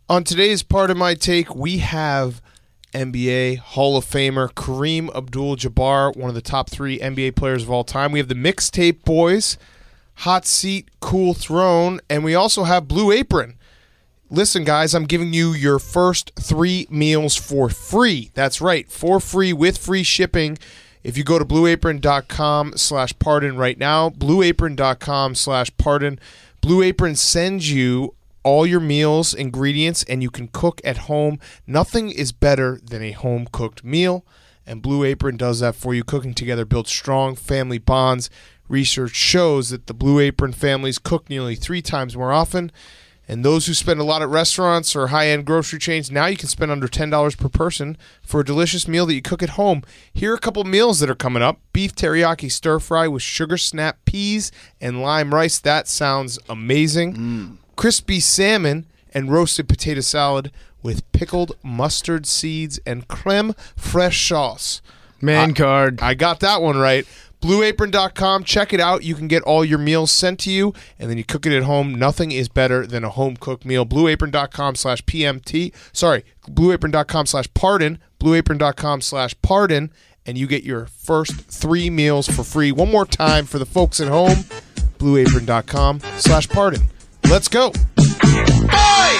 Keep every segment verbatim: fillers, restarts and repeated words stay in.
On today's part of my take, we have N B A Hall of Famer Kareem Abdul-Jabbar, one of the top three N B A players of all time. We have the Mixtape Boys, Hot Seat, Cool Throne, and we also have Blue Apron. Listen, guys, I'm giving you your first three meals for free. That's right, for free with free shipping. If you go to blueapron.com slash pardon right now, blueapron.com slash pardon, Blue Apron sends you all your meals, ingredients, and you can cook at home. Nothing is better than a home-cooked meal, and Blue Apron does that for you. Cooking together builds strong family bonds. Research shows that the Blue Apron families cook nearly three times more often, and those who spend a lot at restaurants or high-end grocery chains, now you can spend under ten dollars per person for a delicious meal that you cook at home. Here are a couple meals that are coming up. Beef teriyaki stir-fry with sugar snap peas and lime rice. That sounds amazing. Mm. Crispy salmon and roasted potato salad with pickled mustard seeds and creme fraiche sauce. Man I, card. I got that one right. blue apron dot com. Check it out. You can get all your meals sent to you, and then you cook it at home. Nothing is better than a home-cooked meal. blueapron.com slash PMT. Sorry, blueapron.com slash pardon. blueapron.com slash pardon, and you get your first three meals for free. One more time for the folks at home, blueapron.com slash pardon. Let's go. Boy!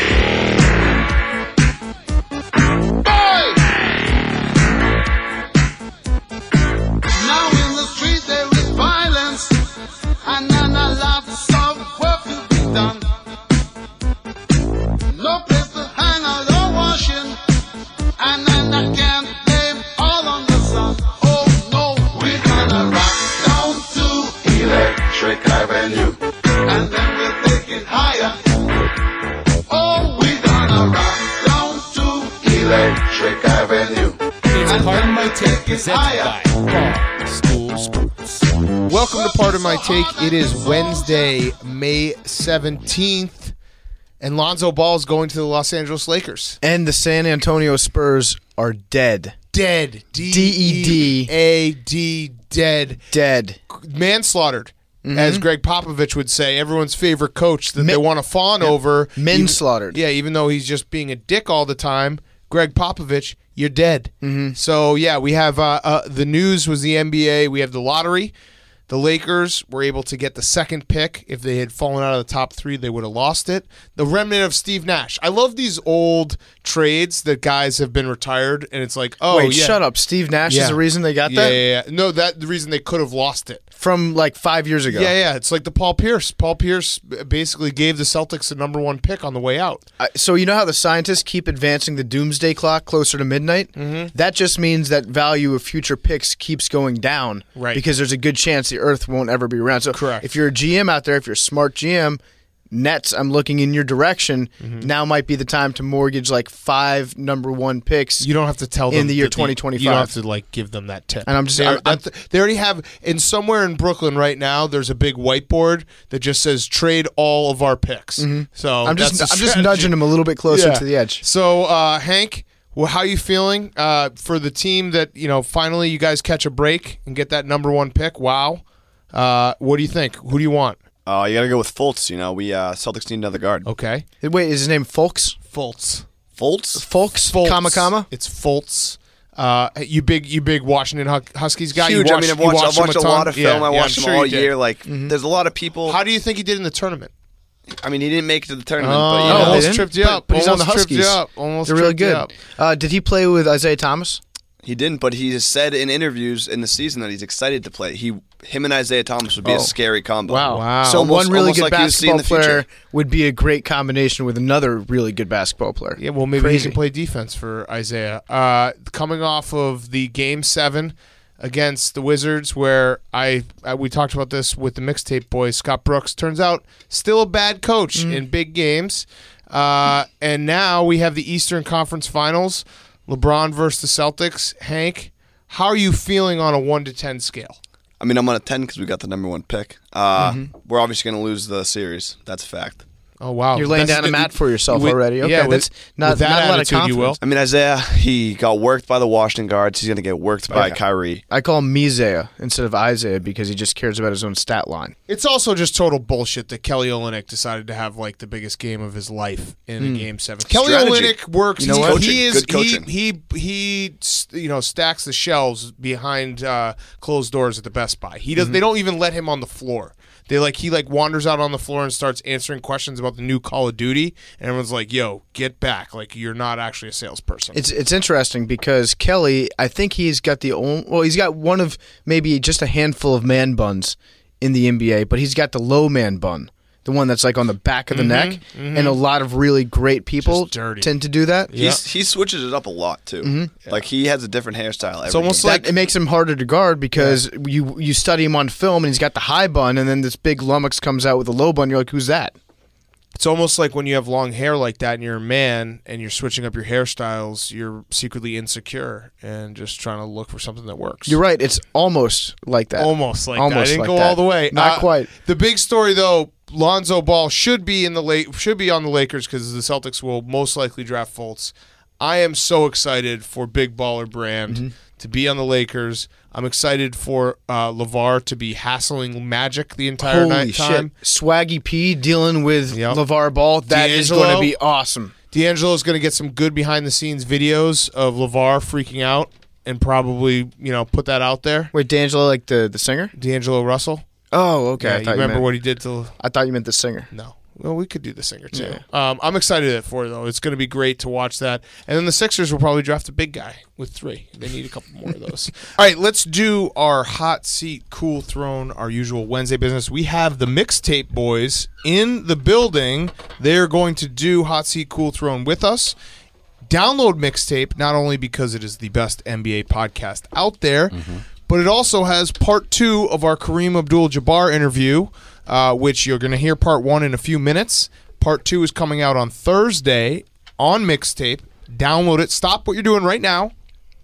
And then a lot of work to be done. No place to hang out or washing. And then I can't blame all on the sun. Oh no, we're gonna rock down to Electric Avenue. And then we'll take it higher. Oh, we're gonna rock down to Electric Avenue. It's part of my take presented by Barstool Sports. Welcome to Part of My Take. It is Wednesday, May seventeenth, and Lonzo Ball is going to the Los Angeles Lakers. And the San Antonio Spurs are dead. Dead. D E D. A D, dead. Dead. Manslaughtered, mm-hmm. as Greg Popovich would say, everyone's favorite coach that Min- they want to fawn yeah. over. Manslaughtered. Even, yeah, even though he's just being a dick all the time, Greg Popovich, you're dead. Mm-hmm. So, yeah, we have uh, uh, the news was the N B A. We have the lottery. The Lakers were able to get the second pick. If they had fallen out of the top three, they would have lost it. The remnant of Steve Nash. I love these old trades that guys have been retired, and it's like, oh, Wait, yeah. shut up. Steve Nash yeah. is the reason they got yeah, that? Yeah, yeah. No, that the reason they could have lost it. From like five years ago. Yeah, yeah. It's like the Paul Pierce. Paul Pierce basically gave the Celtics the number one pick on the way out. Uh, so you know how the scientists keep advancing the doomsday clock closer to midnight? Mm-hmm. That just means that value of future picks keeps going down. Right. Because there's a good chance the Earth won't ever be around. So Correct. If you're a G M out there, if you're a smart G M, Nets, I'm looking in your direction. Mm-hmm. Now might be the time to mortgage like five number one picks. You don't have to tell them in the year that twenty twenty-five. You don't have to like give them that tip. And I'm just they, I'm, I'm, they already have in somewhere in Brooklyn right now. There's a big whiteboard that just says trade all of our picks. Mm-hmm. So I'm just that's I'm the just strategy. nudging them a little bit closer Yeah. to the edge. So uh, Hank, well, how are you feeling uh, for the team that you know finally you guys catch a break and get that number one pick? Wow. Uh, what do you think? Who do you want? Uh, you got to go with Fultz. You know, we uh, Celtics need another guard. Okay. Wait, is his name Folks? Fultz. Fultz? Folks? Fultz. Comma, comma? It's Fultz. Uh, you big, you big Washington Huskies guy. Huge. You I mean, I've watched, I've watched a, him lot of ton? film. Yeah, I yeah, watched I'm him sure all you did. year. Like, mm-hmm. there's a lot of people. How do you think he did in the tournament? I mean, he didn't make it to the tournament, Oh, but you know, almost didn't? tripped you But- up. but he's on the Almost tripped you Huskies. up. Almost They're really tripped you good. up. Uh, did he play with Isaiah Thomas? he didn't. But he has said in interviews in the season that he's excited to play. He, him and Isaiah Thomas would be Oh. a scary combo. Wow. Wow. So Almost- one really almost good like he was seeing basketball the player future. would be a great combination with another really good basketball player. Yeah, well, maybe Crazy. he can play defense for Isaiah. Uh, coming off of the game seven against the Wizards, where I, I we talked about this with the Mixtape Boys. Scott Brooks turns out still a bad coach Mm. in big games, uh, and now we have the Eastern Conference Finals. LeBron versus the Celtics. Hank, how are you feeling on a one to ten scale? I mean, I'm on a ten because we got the number one pick. Uh, Mm-hmm. We're obviously going to lose the series. That's a fact. Oh wow, You're laying That's down a the- mat for yourself with- already. Okay, yeah, with- that's not, with that not a lot of attitude, you confidence. will. I mean, Isaiah, he got worked by the Washington guards. He's going to get worked by Okay. Kyrie. I call him Mizaiah instead of Isaiah because he just cares about his own stat line. It's also just total bullshit that Kelly Olynyk decided to have like the biggest game of his life in a game seven. Kelly Strategy. Olynyk works. You know he, what? he is Good coaching. he he he you know stacks the shelves behind uh, closed doors at the Best Buy. He does. They don't even let him on the floor. They like he like wanders out on the floor and starts answering questions about the new Call of Duty, and everyone's like, "Yo, get back! Like you're not actually a salesperson." It's it's interesting because Kelly, I think he's got the only, well, he's got one of maybe just a handful of man buns in the N B A, but he's got the low man bun, the one that's like on the back of the neck, and a lot of really great people Just dirty. tend to do that. He's, he switches it up a lot, too. Like, he has a different hairstyle every It's almost game. like That, it makes him harder to guard because you you study him on film and he's got the high bun, and then this big lummox comes out with a low bun. You're like, who's that? It's almost like when you have long hair like that and you're a man and you're switching up your hairstyles, you're secretly insecure and just trying to look for something that works. You're right. It's almost like that. Almost like that. I Almost didn't like go that. all the way. Not Uh, quite. The big story, though, Lonzo Ball should be in the late should be on the Lakers because the Celtics will most likely draft Fultz. I am so excited for Big Baller Brand Mm-hmm. to be on the Lakers. I'm excited for uh, LeVar to be hassling Magic the entire Holy night time. shit. Swaggy P dealing with Yep. LeVar Ball. That is D'Angelo. going to be awesome. D'Angelo's going to get some good behind the scenes videos of LeVar freaking out and probably, you know, put that out there. Wait, D'Angelo, like the, the singer? D'Angelo Russell. Oh, okay. Yeah, I you thought remember meant, what he did to I thought you meant the singer. No. Well, we could do the singer too. Um, I'm excited for it though. It's going to be great to watch that. And then the Sixers will probably draft a big guy with three. They need a couple more of those. All right, let's do our hot seat, cool throne, our usual Wednesday business. We have the Mixtape Boys in the building. They're going to do hot seat, cool throne with us. Download Mixtape not only because it is the best N B A podcast out there, but it also has part two of our Kareem Abdul-Jabbar interview. Uh, which you're going to hear part one in a few minutes. Part two is coming out on Thursday on Mixtape. Download it. Stop what you're doing right now.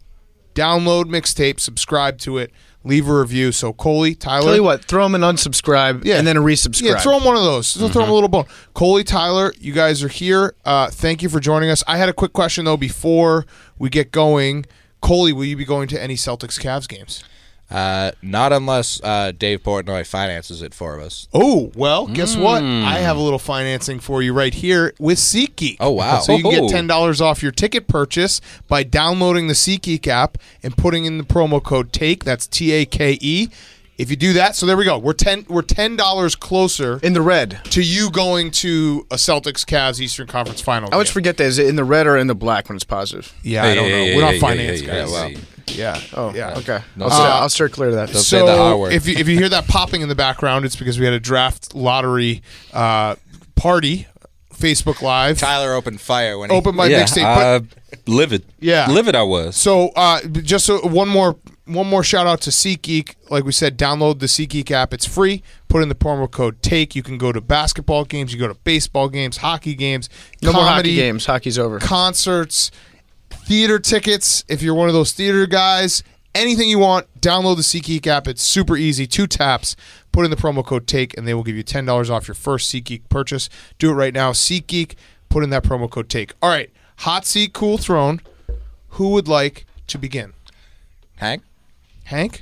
Download Mixtape. Subscribe to it. Leave a review. So, Coley, Tyler. Tell you what, throw him an unsubscribe Yeah. and then a resubscribe. Yeah, throw him one of those. So Throw him a little bone. Coley, Tyler, you guys are here. Uh, thank you for joining us. I had a quick question, though, before we get going. Coley, will you be going to any Celtics-Cavs games? Uh, not unless uh, Dave Portnoy finances it for us. Oh, well, guess what? I have a little financing for you right here with SeatGeek. Oh, wow. So you can Oh. get ten dollars off your ticket purchase by downloading the SeatGeek app and putting in the promo code TAKE. That's T A K E. If you do that, so there we go. We're ten we're ten dollars closer In the red. to you going to a Celtics Cavs Eastern Conference final. I always game. forget that. Is it in the red or in the black when it's positive? Yeah, I don't know. We're not finance yeah, guys. yeah, well, Yeah. Oh, yeah. okay. No, I'll, uh, steer, I'll steer clear of that. Don't say the R So word. if you, if you hear that popping in the background, it's because we had a draft lottery uh, party, Facebook Live. Tyler opened fire when he Opened my yeah, mixtape, uh, livid. Yeah. livid. I was. So uh, just so one more one more shout out to SeatGeek. Like we said, download the SeatGeek app. It's free. Put in the promo code TAKE. You can go to basketball games. You go to baseball games, hockey games, No more hockey comedy, games. Hockey's over. concerts, theater tickets. If you're one of those theater guys, anything you want, download the SeatGeek app. It's super easy. Two taps. Put in the promo code TAKE, and they will give you ten dollars off your first SeatGeek purchase. Do it right now. SeatGeek. Put in that promo code TAKE. All right. Hot seat, cool throne. Who would like to begin? Hank? Hank?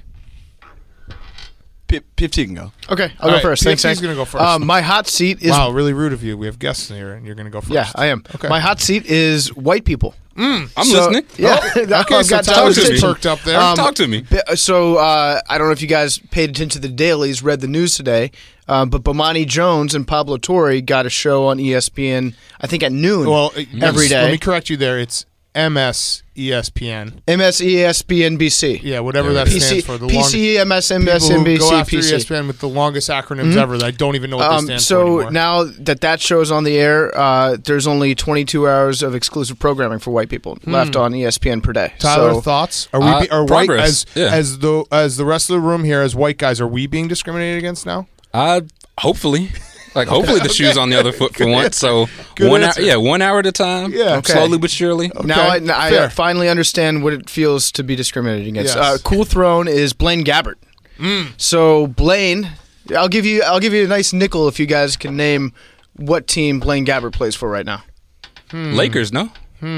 P F T can go. Okay, I'll All go right, first. P F Thanks, T's Hank. gonna go first. Um, my hot seat is Wow, really rude of you. We have guests in here, and you're going to go first. yeah, I am. Okay. My hot seat is white people. I'm So- listening. Yeah. Oh, okay, I've so got Tyler's to just me. perked up there. Um, Talk to me. B- So uh, I don't know if you guys paid attention to the dailies, read the news today, um, but Bomani Jones and Pablo Torre got a show on E S P N. I think at noon. well, every yes, day. Let me correct you there. It's M S E S P N. M S E S P N B C. Yeah, whatever There that it is. stands P C, for. The P long- C, M S, M S, people who N B go C, after P C. E S P N with the longest acronyms ever. I don't even know what Um, they stand so for anymore. now that that show's on the air, uh, there's only twenty-two hours of exclusive programming for white people left on E S P N per day. Tyler, so, thoughts? Are we Uh, be, are white progress, as yeah. as the as the rest of the room here as white guys? Are we being discriminated against now? Uh, hopefully. Like, hopefully the shoe's on the other foot for once. So, Good one hour, answer. yeah, one hour at a time. Yeah. Okay. Slowly but surely. now I, Okay, I fair. finally understand what it feels to be discriminated against. Yes. Uh, cool Throne is Blaine Gabbert. So Blaine, I'll give you I'll give you a nice nickel if you guys can name what team Blaine Gabbert plays for right now. Lakers, no?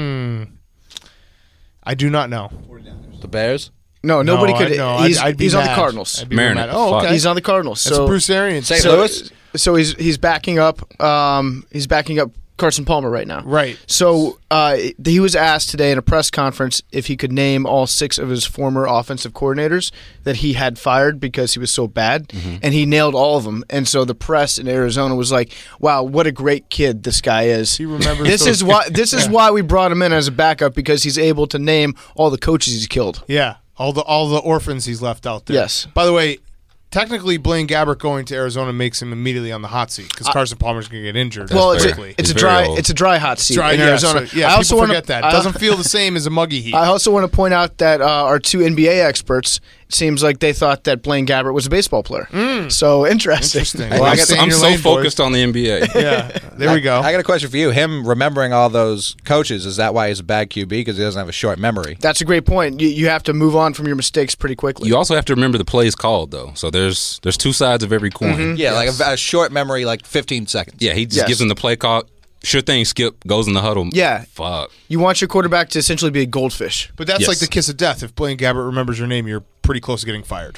I do not know. The Bears. No, nobody No, could. I- no, he's I'd, I'd be he's on the mad. Cardinals. I'd be real Mariners. mad. Oh, Fuck. okay. He's on the Cardinals. That's so Bruce Arians. Saint so, Louis. so he's he's backing up. Um, he's backing up Carson Palmer right now. Right. So uh, he was asked today in a press conference if he could name all six of his former offensive coordinators that he had fired because he was so bad, Mm-hmm. and he nailed all of them. And so the press in Arizona was like, "Wow, what a great kid this guy is." He remembers This those- is why. This is why we brought him in as a backup, because he's able to name all the coaches he's killed. Yeah, all the all the orphans he's left out there. Yes. By the way, technically Blaine Gabbert going to Arizona makes him immediately on the hot seat because Carson Palmer's going to get injured. Well, it's a, quickly. it's a He's very dry old. it's a dry hot seat Dry- in yeah, Arizona. so- yeah, I also people wanna- forget that. I- It doesn't feel the same as a muggy heat. I also want to point out that uh, our two N B A experts, it seems like they thought that Blaine Gabbert was a baseball player. So interesting. Interesting. Well, Well, I'm, stay in I'm your so lane, boys. focused on the N B A. Yeah, there we go. I got a question for you. Him remembering all those coaches, is that why he's a bad Q B? Because he doesn't have a short memory. That's a great point. You, you have to move on from your mistakes pretty quickly. You also have to remember the plays called, though. So there's there's two sides of every coin. Yeah, like a, a short memory, like fifteen seconds. Yeah, he just Yes. gives them the play call. Sure thing, Skip goes in the huddle. Yeah. Fuck. You want your quarterback to essentially be a goldfish. But that's Yes. like the kiss of death. If Blaine Gabbert remembers your name, you're pretty close to getting fired.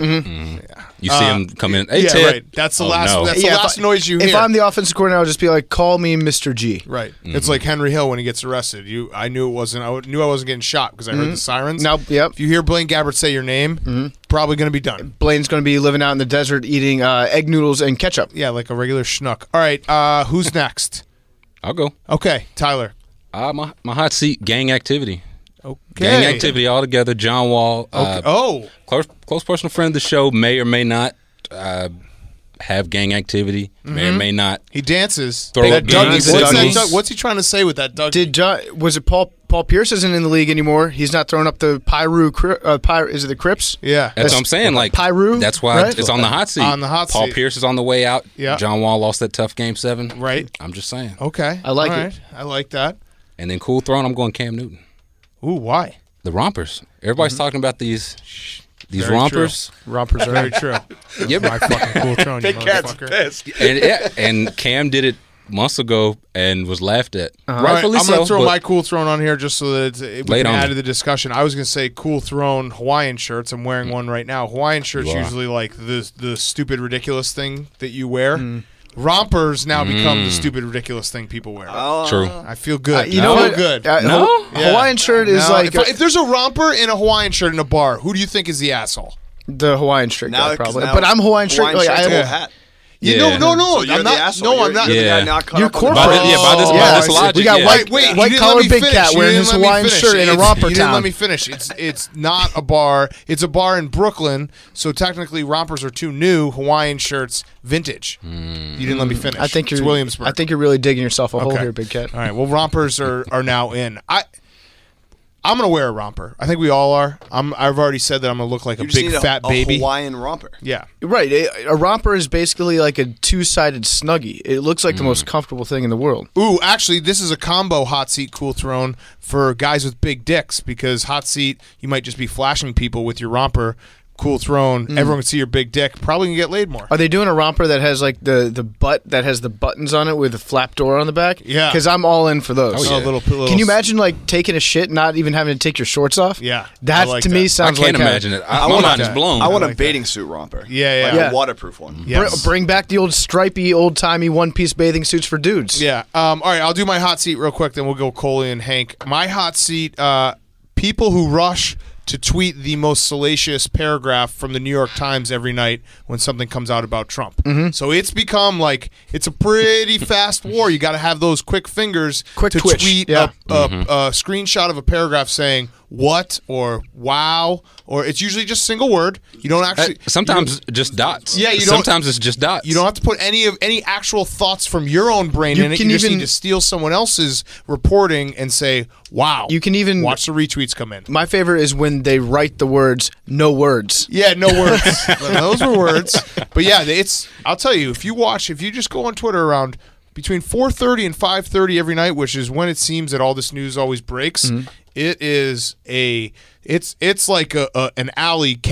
You see him come in. Hey, yeah, Ted. right. That's the Oh, last. no. That's the Yeah, if last I- noise you If hear. I'm the offensive coordinator, I'll just be like, call me Mister G. Right. It's like Henry Hill when he gets arrested. You, I knew it wasn't. I knew I wasn't getting shot because I heard the sirens. No, yep. If you hear Blaine Gabbert say your name, probably going to be done. Blaine's going to be living out in the desert eating uh, egg noodles and ketchup. Yeah, like a regular schnook. All right. Uh, who's next? I'll go. Okay, Tyler. Uh, my my hot seat, gang activity. Okay. Gang activity altogether. John Wall. Uh, Okay. Oh, close, close personal friend of the show, may or may not uh, have gang activity, may or may not. he dances. Throw that a Doug, gun. what's, He's a that Dougie. Doug- what's he trying to say with that, Doug? Did John, was it Paul Paul Pierce isn't in the league anymore? He's not throwing up the Pyru. Cri- Uh, Pyru is it the Crips? yeah. That's what I'm saying. Like Pyru, That's why right? it's on the hot seat. On the hot Paul seat. Pierce is on the way out. Yeah. John Wall lost that tough game seven. Right. I'm just saying. Okay. I like All it. right. I like that. And then cool throwing. I'm going Cam Newton. Ooh, why? The rompers. Everybody's talking about these these Very rompers. Rompers are very true. Yeah, My fucking cool throne, you motherfucker. and, yeah, and Cam did it months ago and was laughed at. All right, Rightfully I'm so. going to throw but my cool throne on here just so that it's, it, we Lay it can on add me. to the discussion. I was going to say cool throne Hawaiian shirts. I'm wearing one right now. Hawaiian shirts You are. usually like the the stupid ridiculous thing that you wear. Mm. Rompers now become the stupid ridiculous thing people wear. Oh, True. I feel good. Uh, you I know feel what? good. Uh, No? Haw- Yeah. Hawaiian shirt is No, like if, I- if there's a romper in a Hawaiian shirt in a bar, who do you think is the asshole? the Hawaiian shirt Now, guy, 'cause probably. now But I'm Hawaiian shirt. Hawaiian like, shirt's I a have whole a- hat. You Yeah. no, no, no. So you're I'm the not. asshole. No, I'm You're- not. You're the Yeah. guy not caught You're up on the corporate. By this- yeah, by this- Oh, by I this see. logic, We got yeah. white, Wait, you white didn't collar let me big finish. cat You wearing didn't his let me Hawaiian finish. shirt in a It's- romper You didn't town. let me finish. It's it's not a bar. It's a bar in Brooklyn. So technically, rompers are too new. Hawaiian shirts, vintage. You didn't let me finish. I think it's you're Williamsburg. I think you're really digging yourself a hole Okay. here, big cat. All right. Well, rompers are, are now in. I I'm gonna wear a romper. I think we all are. I'm. I've already said that I'm gonna look like You a just big need a, fat a baby. Hawaiian romper. Yeah. Right. A, a romper is basically like a two-sided snuggie. It looks like the most comfortable thing in the world. Ooh, actually, this is a combo hot seat cool throne for guys with big dicks because hot seat you might just be flashing people with your romper. Cool throne, everyone can see your big dick. Probably can get laid more. Are they doing a romper that has like the, the butt that has the buttons on it with a flap door on the back? Yeah. Because I'm all in for those. Oh, yeah. A little, little Can you imagine like taking a shit, not even having to take your shorts off? Yeah, That I like to me that. I sounds can't like imagine it. I, I my want mind that. is blown. I want like a that. bathing suit romper. Yeah, yeah. Like Yeah. a waterproof one. Br- Yes. bring back the old stripy, old timey one piece bathing suits for dudes. Yeah. Um, all right, I'll do my hot seat real quick, then we'll go Coley and Hank. My hot seat, uh, people who rush to tweet the most salacious paragraph from the New York Times every night when something comes out about Trump. Mm-hmm. So it's become like, it's a pretty fast war. You got to have those quick fingers Quick to twitch, tweet yeah. a, a, a screenshot of a paragraph saying, what or wow, or it's usually just single word. You don't Uh, actually. Sometimes just dots. Yeah, you don't- Sometimes it's just dots. You don't have to put any of any actual thoughts from your own brain You in it. can You just even- need to steal someone else's reporting and say, "Wow." You can even- watch the retweets come in. My favorite is when they write the words "no words." Yeah, no words. Those were words. But yeah, it's. I'll tell you, if you watch, if you just go on Twitter around between four thirty and five thirty every night, which is when it seems that all this news always breaks, Mm-hmm. it is a. It's it's like a, a an alley cat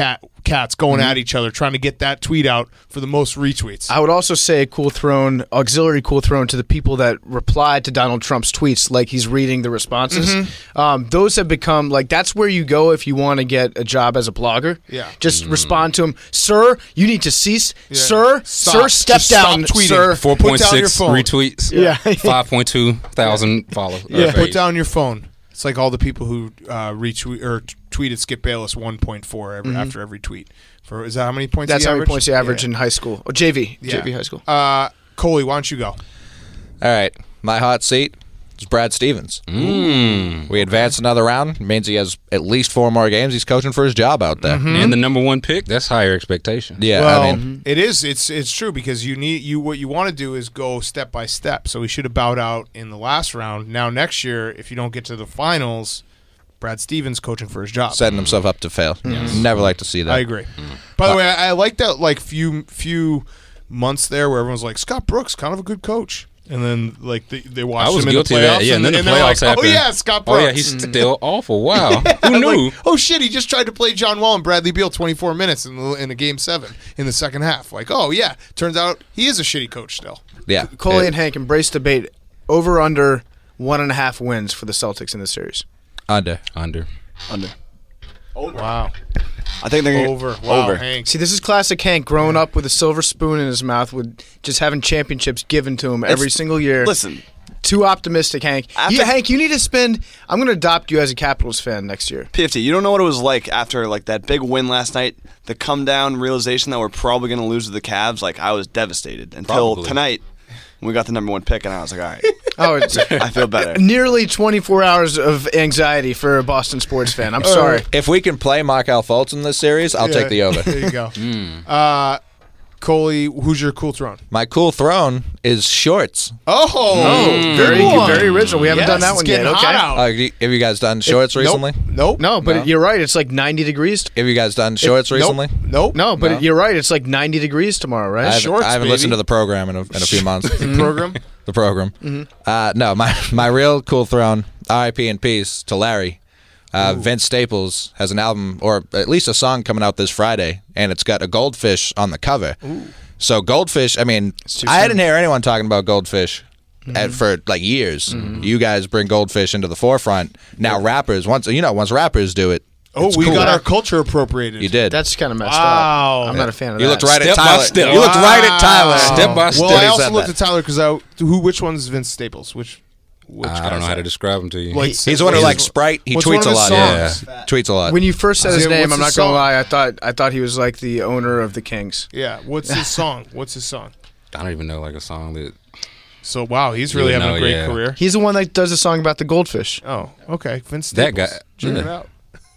cats going at each other, trying to get that tweet out for the most retweets. I would also say a cool throne, auxiliary cool throne to the people that replied to Donald Trump's tweets, like he's reading the responses. Mm-hmm. Um, those have become like that's where you go if you want to get a job as a blogger. Yeah. just respond to him, sir. You need to cease, Yeah. sir. Stop. Sir, step Just stop down, tweeting. sir. Four Put point down your six phone. retweets. Yeah. Five point two thousand follows. Yeah. Put down your phone. It's like all the people who uh, retweet or t- tweeted Skip Bayless one point four every, after every tweet. For is that how many points? That's he how many averaged? points you average Yeah. in high school. Oh, J V, Yeah. J V high school. Uh, Coley, why don't you go? All right, my hot seat is Brad Stevens. Mm. We advance another round. It means he has at least four more games. He's coaching for his job out there. And the number one pick, that's higher expectation. Yeah, Well, I mean, it is. It's it's true because you need you what you want to do is go step by step. So he should have bowed out in the last round. Now next year, if you don't get to the finals, Brad Stevens coaching for his job. setting himself up to fail. Never like to see that. I agree. By the way, I, I like that like few few months there where everyone's like Scott Brooks, kind of a good coach, and then like they, they watched I was him in guilty the of playoffs, that. Yeah, and then the and they're playoffs like, happened. oh yeah, Scott Oh Brooks. yeah, he's still awful. Wow, who I'm knew? like, oh shit, he just tried to play John Wall and Bradley Beal twenty-four minutes in the, in a game seven in the second half. Like, oh yeah, turns out he is a shitty coach still. Yeah. Coley It- and Hank embrace debate. Over under one and a half wins for the Celtics in this series. under. Under. Under. Wow, I think they're over. Wow, over. Hank. See, this is classic Hank growing up with a silver spoon in his mouth, with just having championships given to him every It's- single year. Listen, Too optimistic, Hank. After- You, Hank, you need to spend. I'm going to adopt you as a Capitals fan next year. P F T, you don't know what it was like after like that big win last night. The come down realization that we're probably going to lose to the Cavs. Like I was devastated until Probably. tonight when we got the number one pick, and I was like, all right, Oh, it's I feel better. nearly twenty-four hours of anxiety for a Boston sports fan. I'm sorry. If we can play Markelle Fultz in this series, I'll take the over. There you go. Uh, Coley, who's your cool throne? My cool throne is shorts. Oh, Oh, very, good one. very original. We haven't Yes, done that it's one getting yet. hot Okay. out. Uh, have you guys done shorts recently? Nope. No, but No. you're right. It's like ninety degrees. Have you guys done shorts Nope. recently? Nope. No, but No. you're right. It's like ninety degrees tomorrow, right? I haven't, shorts, I haven't baby. listened to the program in a, in a few months. The program. the program. Uh, no, my my real cool throne, R I P in peace to Larry. Uh, Vince Staples has an album, or at least a song coming out this Friday, and it's got a goldfish on the cover. So goldfish, I mean, too I soon. didn't hear anyone talking about goldfish at, for like years. You guys bring goldfish into the forefront. Now rappers, once you know, once rappers do it, Oh, it's we cool. got our culture appropriated. You did. That's kind of messed Wow. up. I'm not a fan of you that. looked right Step at by Tyler. step. You looked right at Tyler. Step by step. Well, I He also said looked that. at Tyler because I who which one's Vince Staples? Which which I don't know guy's how to that? describe him to you. Like, He's one of what's like his- Sprite. He what's tweets one a of his lot. songs? Yeah, tweets a lot. When you first said his Yeah, name, what's I'm not his gonna song? lie. I thought I thought he was like the owner of the Kings. Yeah. What's his song? What's his song? I don't even know like a song that. So wow, he's really You having know, a great yeah. career. He's the one that does a song about the goldfish. Oh, okay. Vince That Staples. guy- Check yeah. it out.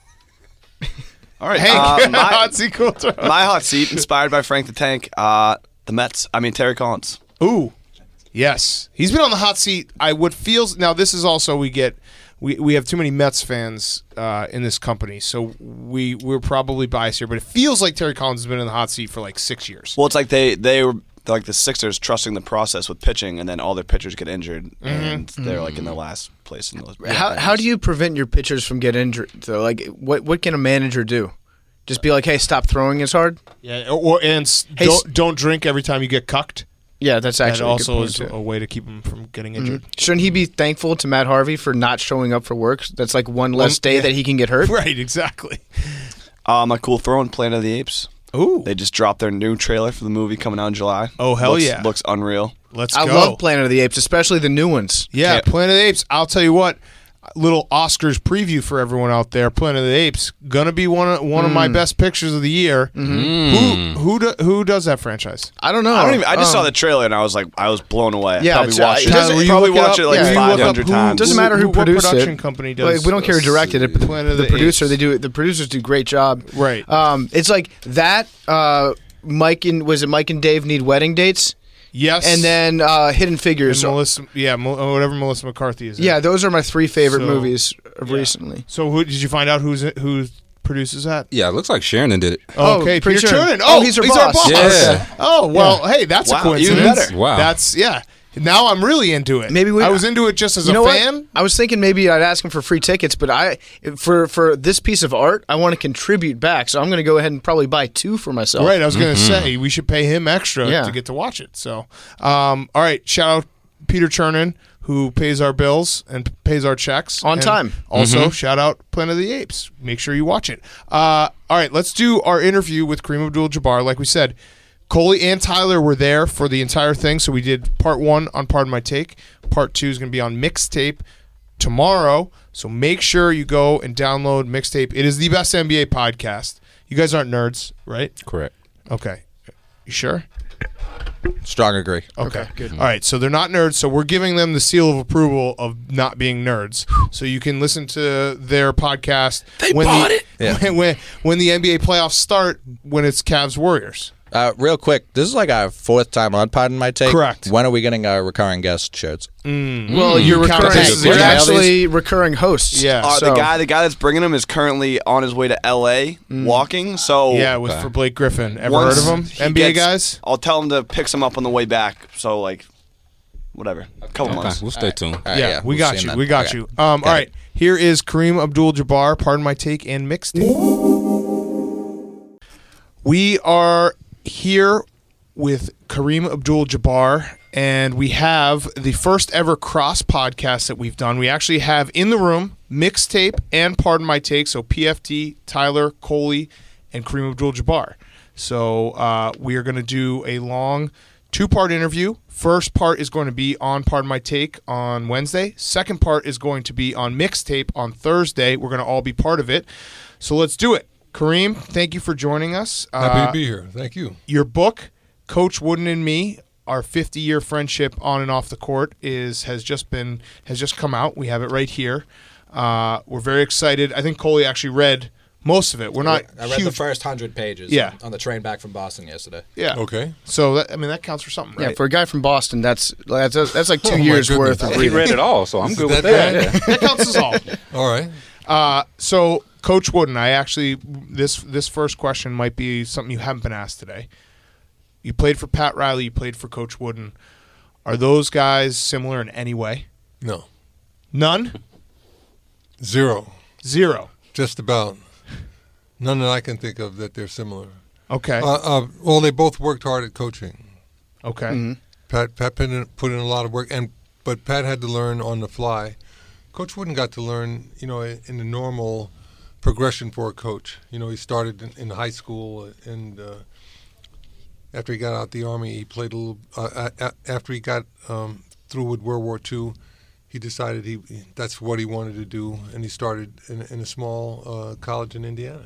All right, Hank, uh, my, hot seat cool throne. my hot seat, inspired by Frank the Tank, uh, the Mets. I mean Terry Collins. Ooh, yes, he's been on the hot seat. I would feels now. This is also we get we, we have too many Mets fans uh, in this company, so we we're probably biased here. But it feels like Terry Collins has been in the hot seat for like six years. Well, it's like they they were they're like the Sixers trusting the process with pitching, and then all their pitchers get injured, Mm-hmm. and they're like in the last place in those. How how do you prevent your pitchers from getting injured? Though, like, what what can a manager do? Just be like, hey, stop throwing as hard. Yeah, or and s- Hey, don't s- don't drink every time you get cucked. Yeah, that's That actually a good also point, is too. a way to keep him from getting injured. Shouldn't he be thankful to Matt Harvey for not showing up for work? That's like one less day yeah. that he can get hurt. Right, exactly. Uh, my cool throw in Planet of the Apes. Ooh, They just dropped their new trailer for the movie coming out in July. Oh, hell Looks- yeah. Looks unreal. let's I go. love Planet of the Apes, especially the new ones. Yeah, Can't- Planet of the Apes. I'll tell you what. Little Oscars preview for everyone out there. Planet of the Apes gonna be one of one of my best pictures of the year. Who who do, who does that franchise? I don't know. I don't even. I just Um, saw the trailer and I was like, I was blown away. I Yeah, probably it's, uh, watched it it. doesn't- will you probably look it watch up? it like Yeah, you five look up hundred who- times. Doesn't matter who what produced production it. company does. Like, we don't care who directed it, but Planet of the the producer Apes. they do. The producers do a great job. Right. Um, it's like that. Uh, Mike and was it Mike and Dave need wedding dates, Yes, and then uh, Hidden and Figures. Melissa, yeah, Mel- whatever Melissa McCarthy is. in. Yeah, those are my three favorite So, movies of yeah. recently. So who did you find out who's who produces that? Yeah, it looks like Sharon did it. Oh, Okay, pretty Peter sure. Chernin. Oh, Oh, he's her our boss. boss. Yeah. Oh well, hey, that's Wow, a coincidence. even better. Wow. That's yeah. Now I'm really into it. Maybe we- I was into it just as You a know fan. what? I was thinking maybe I'd ask him for free tickets, but I for for this piece of art, I want to contribute back, so I'm going to go ahead and probably buy two for myself. Right, I was going to say we should pay him extra Yeah. to get to watch it. So, um, all right, shout out Peter Chernin, who pays our bills and pays our checks On And time. Also, shout out Planet of the Apes. Make sure you watch it. Uh, all right, let's do our interview with Kareem Abdul-Jabbar. Like we said, Coley and Tyler were there for the entire thing, so we did part one on Pardon My Take. Part two is going to be on Mixtape tomorrow, so make sure you go and download Mixtape. It is the best N B A podcast. You guys aren't nerds, right? Correct. Okay. You sure? Strong agree. Okay, good. All right, so they're not nerds, so we're giving them the seal of approval of not being nerds. So you can listen to their podcast They when bought the, it. Yeah. when, when when the N B A playoffs start when it's Cavs Warriors. Uh, real quick, this is like our fourth time on Pardon My Take. Correct. When are we getting our recurring guest shirts? Well, you're Count recurring. this as You're a- actually recurring hosts. Yeah. Uh, So- the guy, the guy that's bringing him is currently on his way to L A walking. So Yeah, with for Blake Griffin. Ever once heard of him? he N B A gets- guys? I'll tell him to pick some up on the way back. So like, whatever, a couple Okay, months. we'll stay tuned. All right, yeah, we we'll got see him you. then. We got Okay. you. Um, Got all it. right, here is Kareem Abdul-Jabbar, Pardon My Take, and Mixtape. We are here with Kareem Abdul-Jabbar, and we have the first ever cross podcast that we've done. We actually have in the room Mixtape and Pardon My Take, so P F T, Tyler, Coley, and Kareem Abdul-Jabbar. So uh, we are going to do a long two-part interview. First part is going to be on Pardon My Take on Wednesday. Second part is going to be on Mixtape on Thursday. We're going to all be part of it. So let's do it. Kareem, thank you for joining us. Happy Uh, to be here. Thank you. your book, Coach Wooden and Me, our fifty-year friendship on and off the court, is has just been has just come out. We have it right here. Uh, we're very excited. I think Coley actually read most of it. We're not I read huge, the first hundred pages Yeah. on the train back from Boston yesterday. yeah. Okay. So that, I mean that counts for something, right? Yeah, for a guy from Boston, that's that's, that's like two Oh, my years goodness. worth of He reading. read it all, so I'm Is good that with that. bad? Yeah. that counts as all. All right. Uh, so Coach Wooden, I actually this this first question might be something you haven't been asked today. You played for Pat Riley. You played for Coach Wooden. Are those guys similar in any way? No. None. Zero. Zero. Just about. None that I can think of that they're similar. Okay. Uh, uh, well, they both worked hard at coaching. okay. Pat Pat put in, put in a lot of work, and but Pat had to learn on the fly. Coach Wooden got to learn, you know, in the normal progression for a coach. You know, he started in, in high school, and uh, after he got out the army, he played a little. Uh, a- after he got um, through with World War Two, he decided he that's what he wanted to do, and he started in, in a small uh, college in Indiana.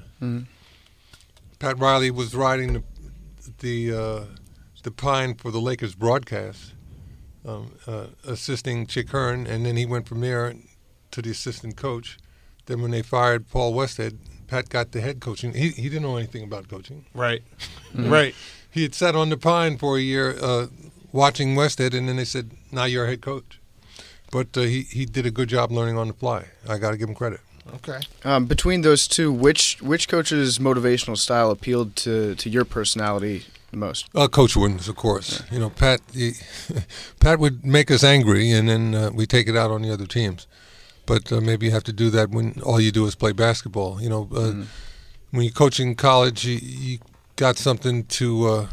Pat Riley was riding the the uh, the pine for the Lakers broadcast, um, uh, assisting Chick Hearn, and then he went from there to the assistant coach. Then when they fired Paul Westhead, Pat got the head coaching. He he didn't know anything about coaching. Right. Right. He had sat on the pine for a year uh, watching Westhead, and then they said, "Now you're a head coach." But uh, he he did a good job learning on the fly. I got to give him credit. Okay. Um, between those two, which which coach's motivational style appealed to, to your personality the most? Uh, Coach Wooden's, of course. You know, Pat. He, Pat would make us angry, and then uh, we take it out on the other teams. But uh, maybe you have to do that when all you do is play basketball. You know, uh, when you're coaching college, you, you got something to. Uh,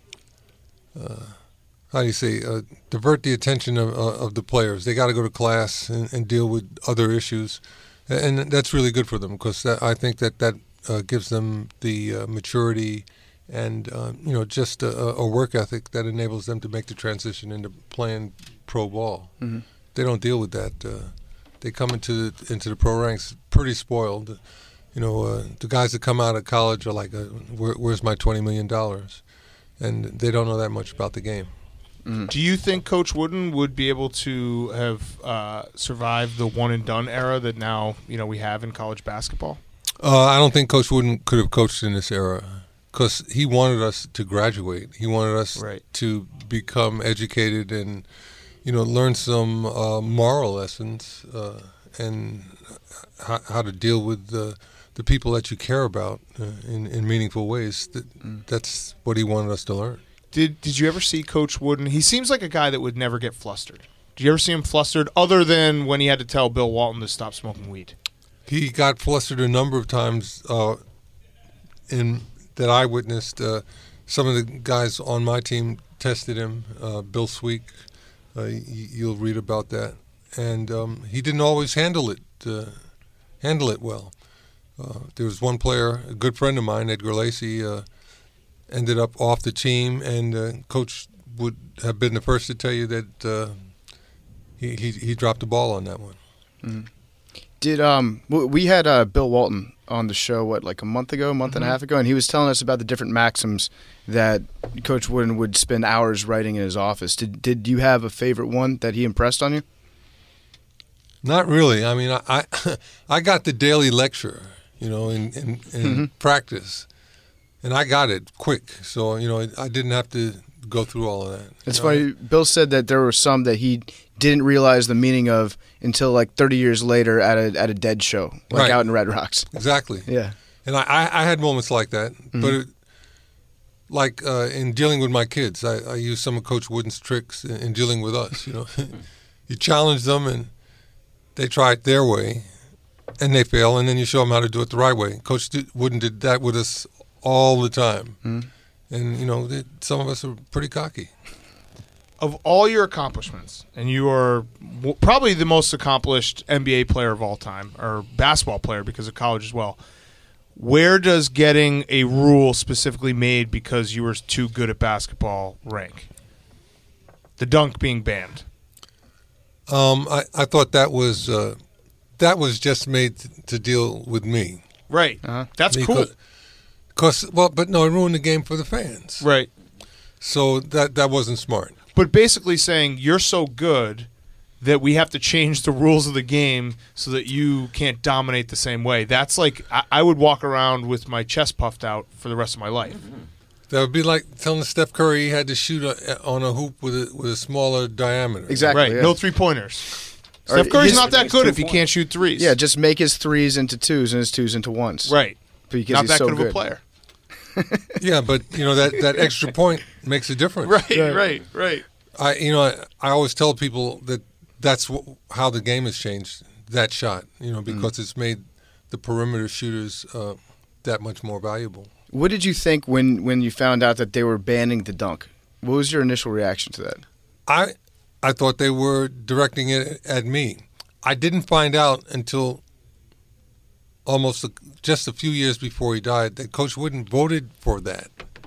uh, how do you say? Uh, divert the attention of, uh, of the players. They got to go to class and, and deal with other issues, and that's really good for them because I think that that uh, gives them the uh, maturity and uh, you know just a, a work ethic that enables them to make the transition into playing pro ball. Mm-hmm. They don't deal with that. Uh, they come into the, into the pro ranks pretty spoiled. You know, uh, the guys that come out of college are like, uh, Where, "Where's my twenty million dollars?" And they don't know that much about the game. Do you think Coach Wooden would be able to have uh, survived the one and done era that now you know we have in college basketball? Uh, I don't think Coach Wooden could have coached in this era because he wanted us to graduate. He wanted us Right. to become educated and, you know, learn some uh, moral lessons uh, and how, how to deal with the the people that you care about uh, in, in meaningful ways. That, That's what he wanted us to learn. Did Did you ever see Coach Wooden? He seems like a guy that would never get flustered. Did you ever see him flustered, other than when he had to tell Bill Walton to stop smoking weed? He got flustered a number of times uh, in that I witnessed. Uh, some of the guys on my team tested him. Uh, Bill Sweek, uh, y- you'll read about that, and um, he didn't always handle it uh, handle it well. Uh, there was one player, a good friend of mine, Edgar Lacey, uh, ended up off the team, and uh, Coach would have been the first to tell you that uh, he, he he dropped the ball on that one. Mm-hmm. Did um w- we had uh, Bill Walton on the show what like a month ago, a month and a half ago, and he was telling us about the different maxims that Coach Wooden would spend hours writing in his office. Did did you have a favorite one that he impressed on you? Not really. I mean, I I, I got the daily lecture, you know, in in, in Mm-hmm. practice, and I got it quick. So you know, I didn't have to go through all of that. It's You know, funny. Bill said that there were some that he didn't realize the meaning of until like thirty years later at a at a Dead show, like Right. out in Red Rocks. Exactly. Yeah. And I, I, I had moments like that, Mm-hmm. but it, like uh, in dealing with my kids, I, I use some of Coach Wooden's tricks in, in dealing with us. You know, you challenge them and they try it their way, and they fail, and then you show them how to do it the right way. Coach Wooden did that with us all the time, Mm-hmm. and you know, they, some of us are pretty cocky. Of all your accomplishments, and you are w- probably the most accomplished N B A player of all time, or basketball player because of college as well, where does getting a rule specifically made because you were too good at basketball rank? The dunk being banned. Um, I, I thought that was uh, that was just made to, to deal with me. Right. Uh-huh. That's cool. Because, Cause, well, but no, it ruined the game for the fans. Right. So that that wasn't smart. But basically saying you're so good that we have to change the rules of the game so that you can't dominate the same way. That's like I, I would walk around with my chest puffed out for the rest of my life. That would be like telling Steph Curry he had to shoot a, on a hoop with a with a smaller diameter. Exactly. Right. yeah. No three pointers. Or Steph Curry's his- not that good if he can't shoot threes. Yeah, just make his threes into twos and his twos into ones. Right. Because Not he's that so good of a player. Yeah, but you know that, that extra point makes a difference. Right, right, right. I you know I, I always tell people that that's wh- how the game has changed. That shot, you know, because it's made the perimeter shooters uh, that much more valuable. What did you think when, when you found out that they were banning the dunk? What was your initial reaction to that? I I thought they were directing it at me. I didn't find out until almost a, just a few years before he died that Coach Wooden voted for that.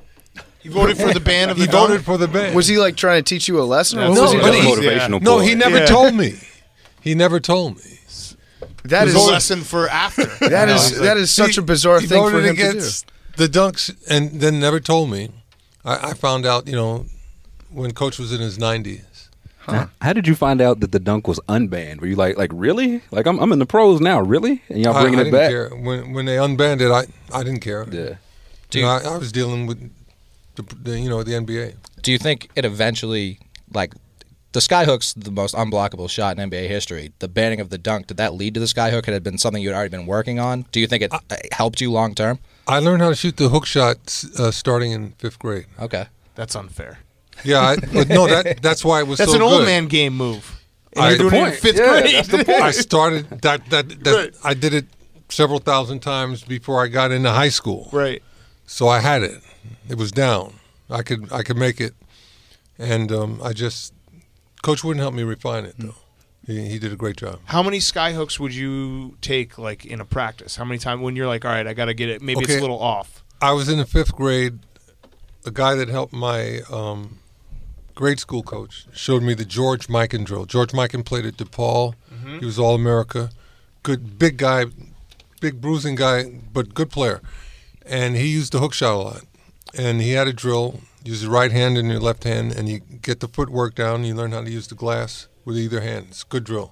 He voted for the ban of the He dunk? voted for the ban. Was he like trying to teach you a lesson? Or That's what was No, he but doing? he- motivational no, ploy. he never Yeah. told me. He never told me. That It was is a lesson for after. that is that is such He- a bizarre he thing for voted him to do. against the dunks and then never told me. I, I found out, you know, when Coach was in his nineties. How, how did you find out that the dunk was unbanned? Were you like, like really? Like I'm, I'm in the pros now, really? And y'all I, bringing I it didn't back? care. When when they unbanned it, I, I didn't care. Yeah. Do You you, know, I, I was dealing with the, the you know the N B A. do you think it eventually, like, the skyhook's the most unblockable shot in N B A history? The banning of the dunk, did that lead to the skyhook? Had it been something you had already been working on? Do you think it uh, helped you long term? I learned how to shoot the hook shot uh, starting in fifth grade. Okay. That's unfair. Yeah, I, but no, that that's why it was That's so an old good. man game move. And I- you're doing the it in point. fifth Yeah, grade. that's the point. I started that that, that Right. I did it several thousand times before I got into high school. Right. So I had it. It was down. I could I could make it, and um, I just Coach wouldn't help me refine it though. He, he did a great job. How many skyhooks would you take like in a practice? How many times when you're like, all right, I got to get it. Maybe it's Okay. a little off. I was in the fifth grade. A guy that helped my um, grade school coach showed me the George Mikan drill. George Mikan played at DePaul. He was All America. Good, big guy, big bruising guy, but good player. And he used the hook shot a lot. And he had a drill. Use your right hand and your left hand, and you get the footwork down. And you learn how to use the glass with either hand. It's a good drill.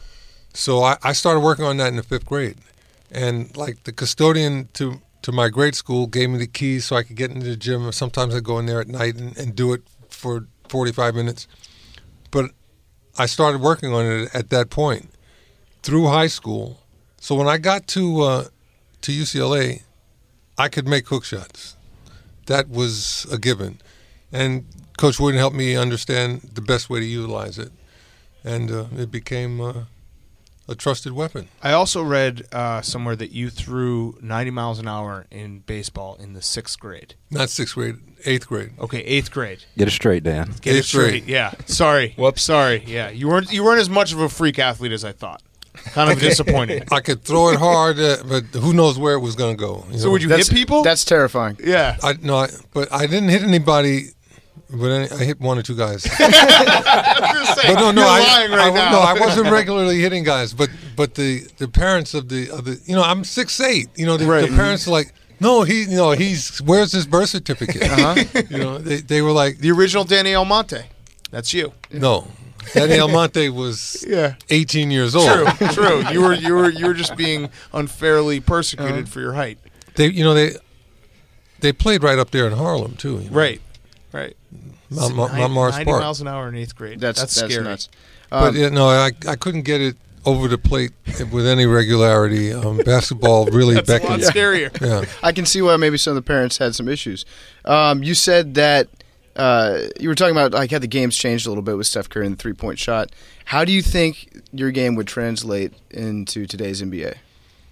So I, I started working on that in the fifth grade. And like the custodian to to my grade school gave me the keys so I could get into the gym. Sometimes I'd go in there at night and, and do it for forty-five minutes. But I started working on it at that point through high school. So when I got to uh, to U C L A, I could make hook shots. That was a given. and Coach Wooden helped me understand the best way to utilize it, and uh, it became uh, a trusted weapon. I also read uh, somewhere that you threw ninety miles an hour in baseball in the sixth grade. Not sixth grade, eighth grade. Okay, eighth grade. Get it straight, Dan. Get it Eighth straight. grade. Yeah. Sorry. Whoops. Sorry. Yeah. You weren't. You weren't as much of a freak athlete as I thought. Kind of disappointing. I could throw it hard, uh, but who knows where it was going to go. You So know? would you That's, hit people? That's terrifying. yeah. I no, I, but I didn't hit anybody. But I, I hit one or two guys. I was gonna say, But no, no, you're I, lying right I, now. no, I wasn't regularly hitting guys. But but the, the parents of the of the you know I'm six eight. You know the, Right. the parents are like, no, he you know he's where's his birth certificate? Uh-huh. You know they they were like, The original Danny Almonte. That's you. no, Danny Almonte was Yeah. eighteen years old. True. True. You were. You were. You were just being unfairly persecuted for your height. They you know they they played right up there in Harlem too. You know? Right. Right. Mount, Mount, Nine- Mount Morris ninety Park. miles an hour in eighth grade. That's that's, that's scary. nuts. But Um, yeah, no, I I couldn't get it over the plate with any regularity. Um, basketball really That's a lot beckoned. scarier. Yeah. I can see why maybe some of the parents had some issues. Um, you said that uh, you were talking about like how the game's changed a little bit with Steph Curry and the three point shot. How do you think your game would translate into today's N B A?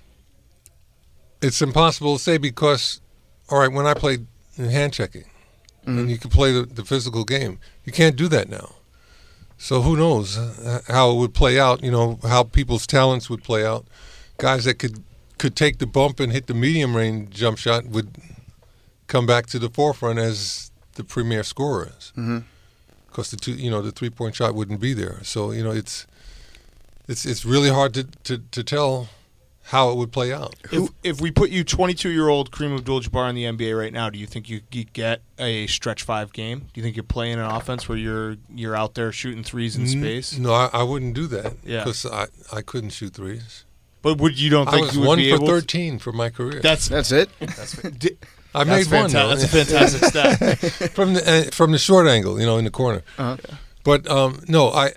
It's impossible to say because, all right, when I played hand checking, and you could play the, the physical game, you can't do that now. So who knows uh, how it would play out? You know how people's talents would play out. Guys that could could take the bump and hit the medium range jump shot would come back to the forefront as the premier scorers. Because the two, you know, the three point shot wouldn't be there. So you know, it's it's it's really hard to, to, to tell how it would play out. If, if we put you twenty-two-year-old Kareem Abdul-Jabbar in the N B A right now, do you think you you get a stretch five game? Do you think you're playing an offense where you're you're out there shooting threes in space? No, I, I wouldn't do that. Yeah. Because I, I couldn't shoot threes. But would you don't I think was you would one be for able? to- thirteen for my career. That's That's it. that's di- I that's made one. fanta- though. That's a fantastic stat. from the uh, from the short angle, you know, in the corner. Uh-huh. But um, no, I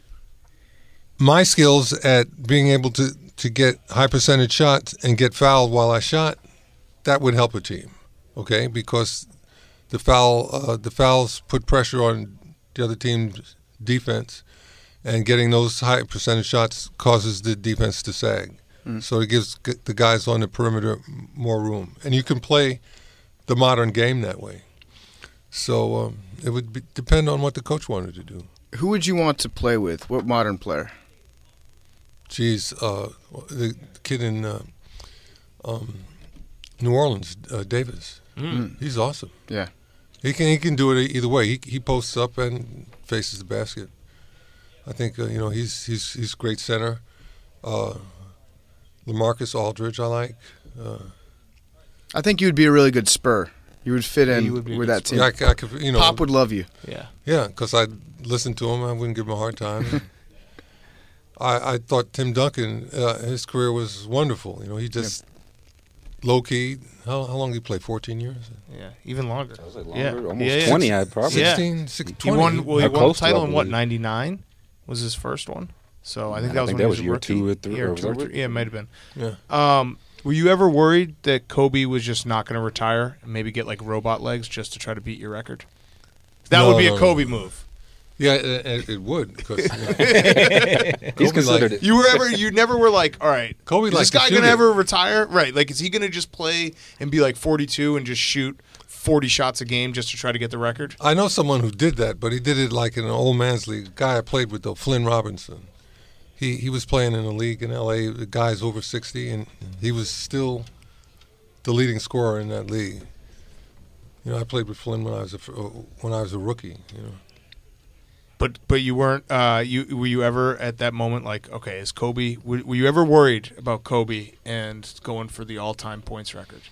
my skills at being able to, to get high percentage shots and get fouled while I shot, that would help a team, okay? Because the foul uh, the fouls put pressure on the other team's defense, and getting those high percentage shots causes the defense to sag. So it gives g- the guys on the perimeter more room, and you can play the modern game that way. So um, it would be, depend on what the coach wanted to do. Who would you want to play with? What modern player? Geez, uh, the kid in uh, um, New Orleans, uh, Davis, he's awesome. Yeah. He can he can do it either way. He he posts up and faces the basket. I think uh, you know he's he's he's great center. Uh, LaMarcus Aldridge, I like. Uh, I think you would be a really good Spur. You would fit in you would be a with good that Spur. team. I, c- I could, you know, Pop would love you. Yeah. yeah, because I'd listen to him. I wouldn't give him a hard time. I I thought Tim Duncan, uh, his career was wonderful. You know, he just low key. How how long did he play? Fourteen years. Yeah. Even longer. I was like Yeah. longer, almost Yeah, yeah. twenty. I probably. Yeah. sixteen, six, He twenty. won. Well, he How won the close to title I in what? believe. ninety-nine was his first one. So I think I that was think when that he was was a year rookie. two or three, Year or two or was it? three. Yeah, it might have been. Yeah. Um, were you ever worried that Kobe was just not going to retire and maybe get like robot legs just to try to beat your record? That No, would be no, a no. Kobe move. Yeah, it, it- it would because you know, He's Kobe considered like- it. You were ever? You never were like, all right, Kobe is likes this to guy shoot gonna it. ever retire? Right? Like, is he gonna just play and be like forty-two and just shoot forty shots a game just to try to get the record? I know someone who did that, but he did it like in an old man's league. A guy I played with, though, Flynn Robinson. He he was playing in a league in L A. The guy's over sixty, and he was still the leading scorer in that league. You know, I played with Flynn when I was a when I was a rookie. You know, But but you weren't. Uh, you were you ever at that moment like, okay, is Kobe? Were, were you ever worried about Kobe and going for the all-time points record?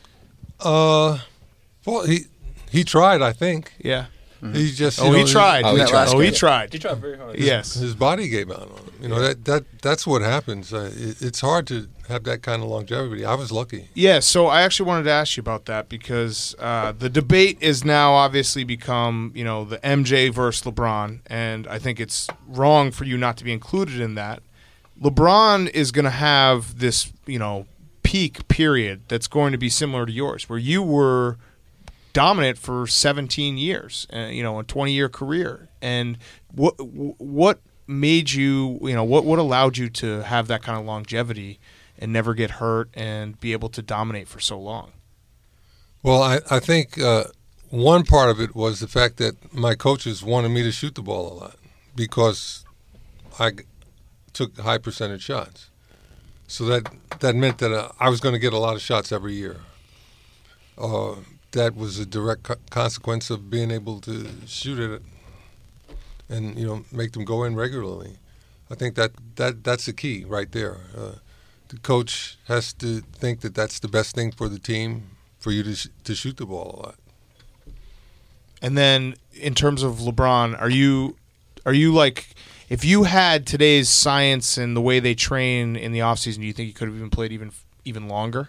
uh, well, he he tried. I think Yeah. he just. Oh, you he know, tried. Oh, he That tried. last Oh, he tried. He tried very hard. Yes. His body gave out on him. You know that that that's what happens. Uh, it, it's hard to have that kind of longevity. I was lucky. Yeah, so I actually wanted to ask you about that because uh, the debate is now obviously become, you know, the M J versus LeBron, and I think it's wrong for you not to be included in that. LeBron is going to have this, you know, peak period that's going to be similar to yours, where you were dominant for seventeen years, uh, you know, a twenty-year career. And what what made you, you know, what, what allowed you to have that kind of longevity and never get hurt and be able to dominate for so long? Well, I, I think uh, one part of it was the fact that my coaches wanted me to shoot the ball a lot because I g- took high percentage shots. So that that meant that uh, I was going to get a lot of shots every year. Uh, that was a direct co- consequence of being able to shoot it and, you know, make them go in regularly. I think that, that that's the key right there. Uh, the coach has to think that that's the best thing for the team, for you to sh- to shoot the ball a lot. And then in terms of LeBron, are you are you like, if you had today's science and the way they train in the offseason, do you think you could have even played even even longer?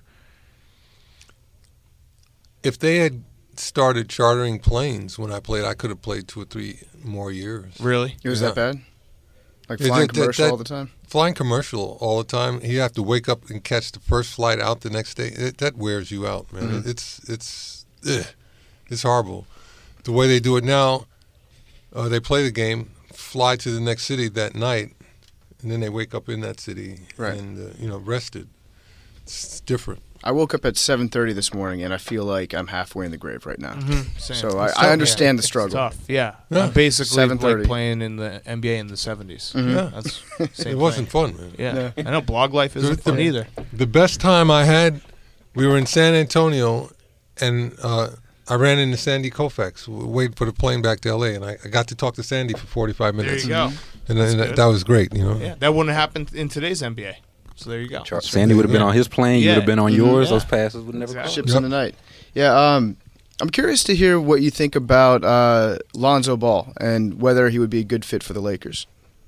If they had started chartering planes when I played, I could have played two or three more years. Really? It was Yeah. that bad? Like Yeah, flying that- that- commercial that- all the time? Flying commercial all the time, you have to wake up and catch the first flight out the next day. It, that wears you out, man. Mm-hmm. It's it's ugh, it's horrible. The way they do it now, uh, they play the game, fly to the next city that night, and then they wake up in that city Right. and uh, you know rested. It's different. I woke up at seven thirty this morning, and I feel like I'm halfway in the grave right now. Same. So I, It's I tough. understand the It's struggle. tough. Yeah. Yeah. I'm basically seven thirty. like playing in the N B A in the seventies. Yeah. That's same It wasn't thing. fun, man. Yeah. I know blog life isn't The- fun the- either. The best time I had, we were in San Antonio, and uh, I ran into Sandy Koufax, w- waiting for the plane back to L A, and I, I got to talk to Sandy for forty-five There minutes. you go. And, and that, good. that was great, you know. Yeah. That wouldn't have happened in today's N B A. So there you go. Sandy would have been on his plane. You Yeah. would have been on Mhm. yours. Yeah. Those passes would never Exactly. go. Ships Yep. in the night. Yeah, um, I'm curious to hear what you think about uh, Lonzo Ball and whether he would be a good fit for the Lakers.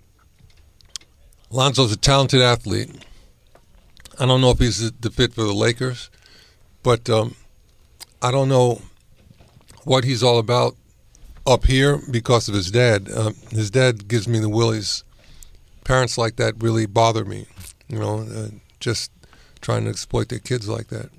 Lonzo's a talented athlete. I don't know if he's the- the fit for the Lakers, but um, I don't know what he's all about up here because of his dad. Um, his dad gives me the willies. Parents like that really bother me, you know, uh, just trying to exploit their kids like that.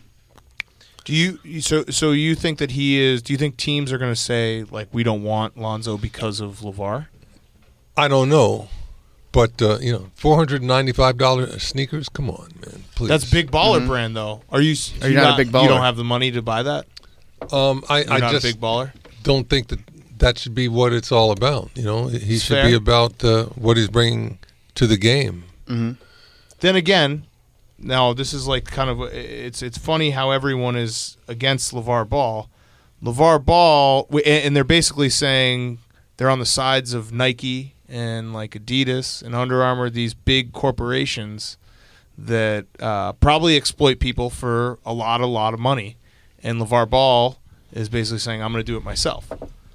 Do you you- so so you think that he is? Do you think teams are going to say like we don't want Lonzo because of LeVar? I don't know, but uh, you know, four hundred ninety-five dollars sneakers. Come on, man, please. That's big baller brand though. Are you? Mm-hmm. Are you not a big You baller? don't have the money to buy that. Um, I, You're I not just a big baller. don't think that that should be what it's all about. You know, he It's should fair. be about uh, what he's bringing to the game. Then again, now this is like kind of it's it's funny how everyone is against LeVar Ball. LeVar Ball, and they're basically saying they're on the sides of Nike and like Adidas and Under Armour, these big corporations that uh, probably exploit people for a lot, a lot of money. And LeVar Ball is basically saying, I'm going to do it myself.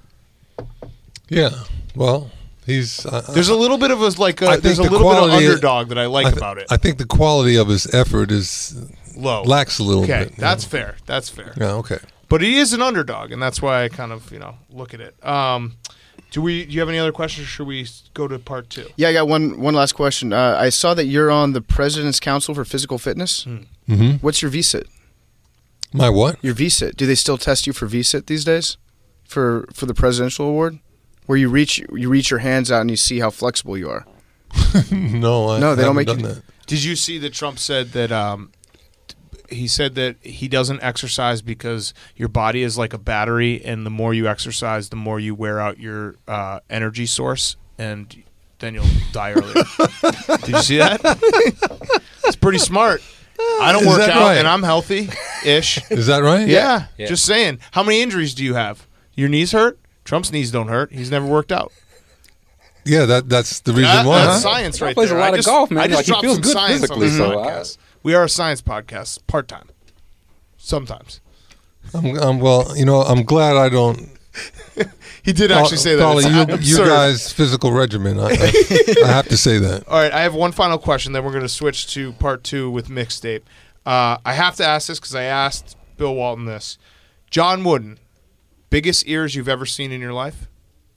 Yeah, well, he's. Uh, There's a little bit of a, like, a, I think there's a the little bit of quality- underdog that I like I th- about it. I think the quality of his effort is Low. lacks a little Okay, bit. you that's know. fair. That's fair. Yeah, okay. But he is an underdog, and that's why I kind of, you know, look at it. Um, do we? Do you have any other questions, or should we go to part two? Yeah, I got one one last question. Uh, I saw that you're on the President's Council for Physical Fitness. Mm-hmm. What's your V S I T? My what? Your V S I T. Do they still test you for V S I T these days? For for the presidential award? Where you reach you reach your hands out and you see how flexible you are. no, I No, they don't haven't make done you- that. Did you see that Trump said that? Um, he said that he doesn't exercise because your body is like a battery, and the more you exercise, the more you wear out your uh, energy source, and then you'll die earlier. Did you see that? It's pretty smart. I don't Is work that out, right? and I'm healthy-ish. Is that right? Yeah, Yeah. just saying. How many injuries do you have? Your knees hurt? Trump's knees don't hurt. He's never worked out. Yeah, that that's the reason That- why. That's huh? science right plays there. a lot I of just, golf, man. I just Like, he dropped feels some good science physically, on this so I- podcast. We are a science podcast, part time. Sometimes. I'm, I'm well, you know, I'm glad I don't He did actually say that. follow It's you, you absurd. guys' physical regimen. I, I, I have to say that. All right, I have one final question. Then we're going to switch to part two with mixtape. Uh, I have to ask this because I asked Bill Walton this. John Wooden, biggest ears you've ever seen in your life?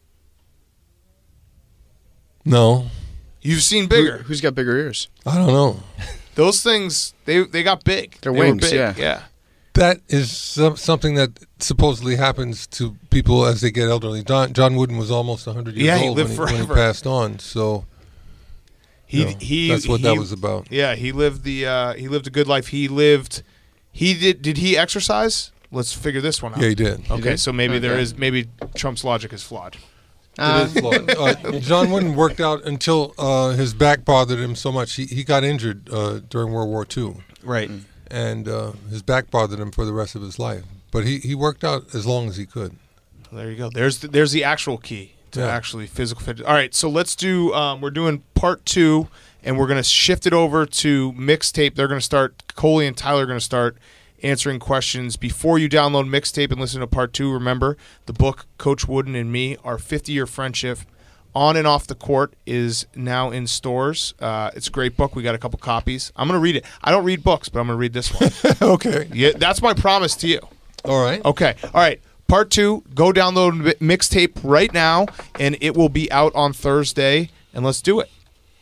No, You've seen bigger. Who, who's got bigger ears? I don't know. Those things, they they got big. They're They were wings, big. yeah. Yeah. that is some, something that supposedly happens to people as they get elderly. John, John Wooden was almost one hundred years Yeah, he old lived when, he, when he forever. passed on. So He you know, he. that's what he, that was about. Yeah, he lived the uh, he lived a good life. He lived. He did. Did he exercise? Let's figure this one out. Yeah, he did. Okay, did? so maybe there Okay. is maybe Trump's logic is flawed. Uh, uh, John Wooden worked out until uh, his back bothered him so much. He, he got injured uh, during World War Two, Right. and uh, his back bothered him for the rest of his life. But he, he worked out as long as he could. There you go. There's the, there's the actual key to Yeah. actually physical fitness. All right, so let's do. Um, we're doing part two, and we're gonna shift it over to mixtape. They're gonna start. Coley and Tyler are gonna start answering questions. Before you download mixtape and listen to part two, remember the book Coach Wooden and Me, our fifty-year friendship, on and off the court, is now in stores. Uh, it's a great book. We got a couple copies. I'm gonna read it. I don't read books, but I'm gonna read this one. Okay. Yeah, that's my promise to you. All right. Okay. All right. Part two, go download Mi- Mixtape right now, and it will be out on Thursday, and let's do it.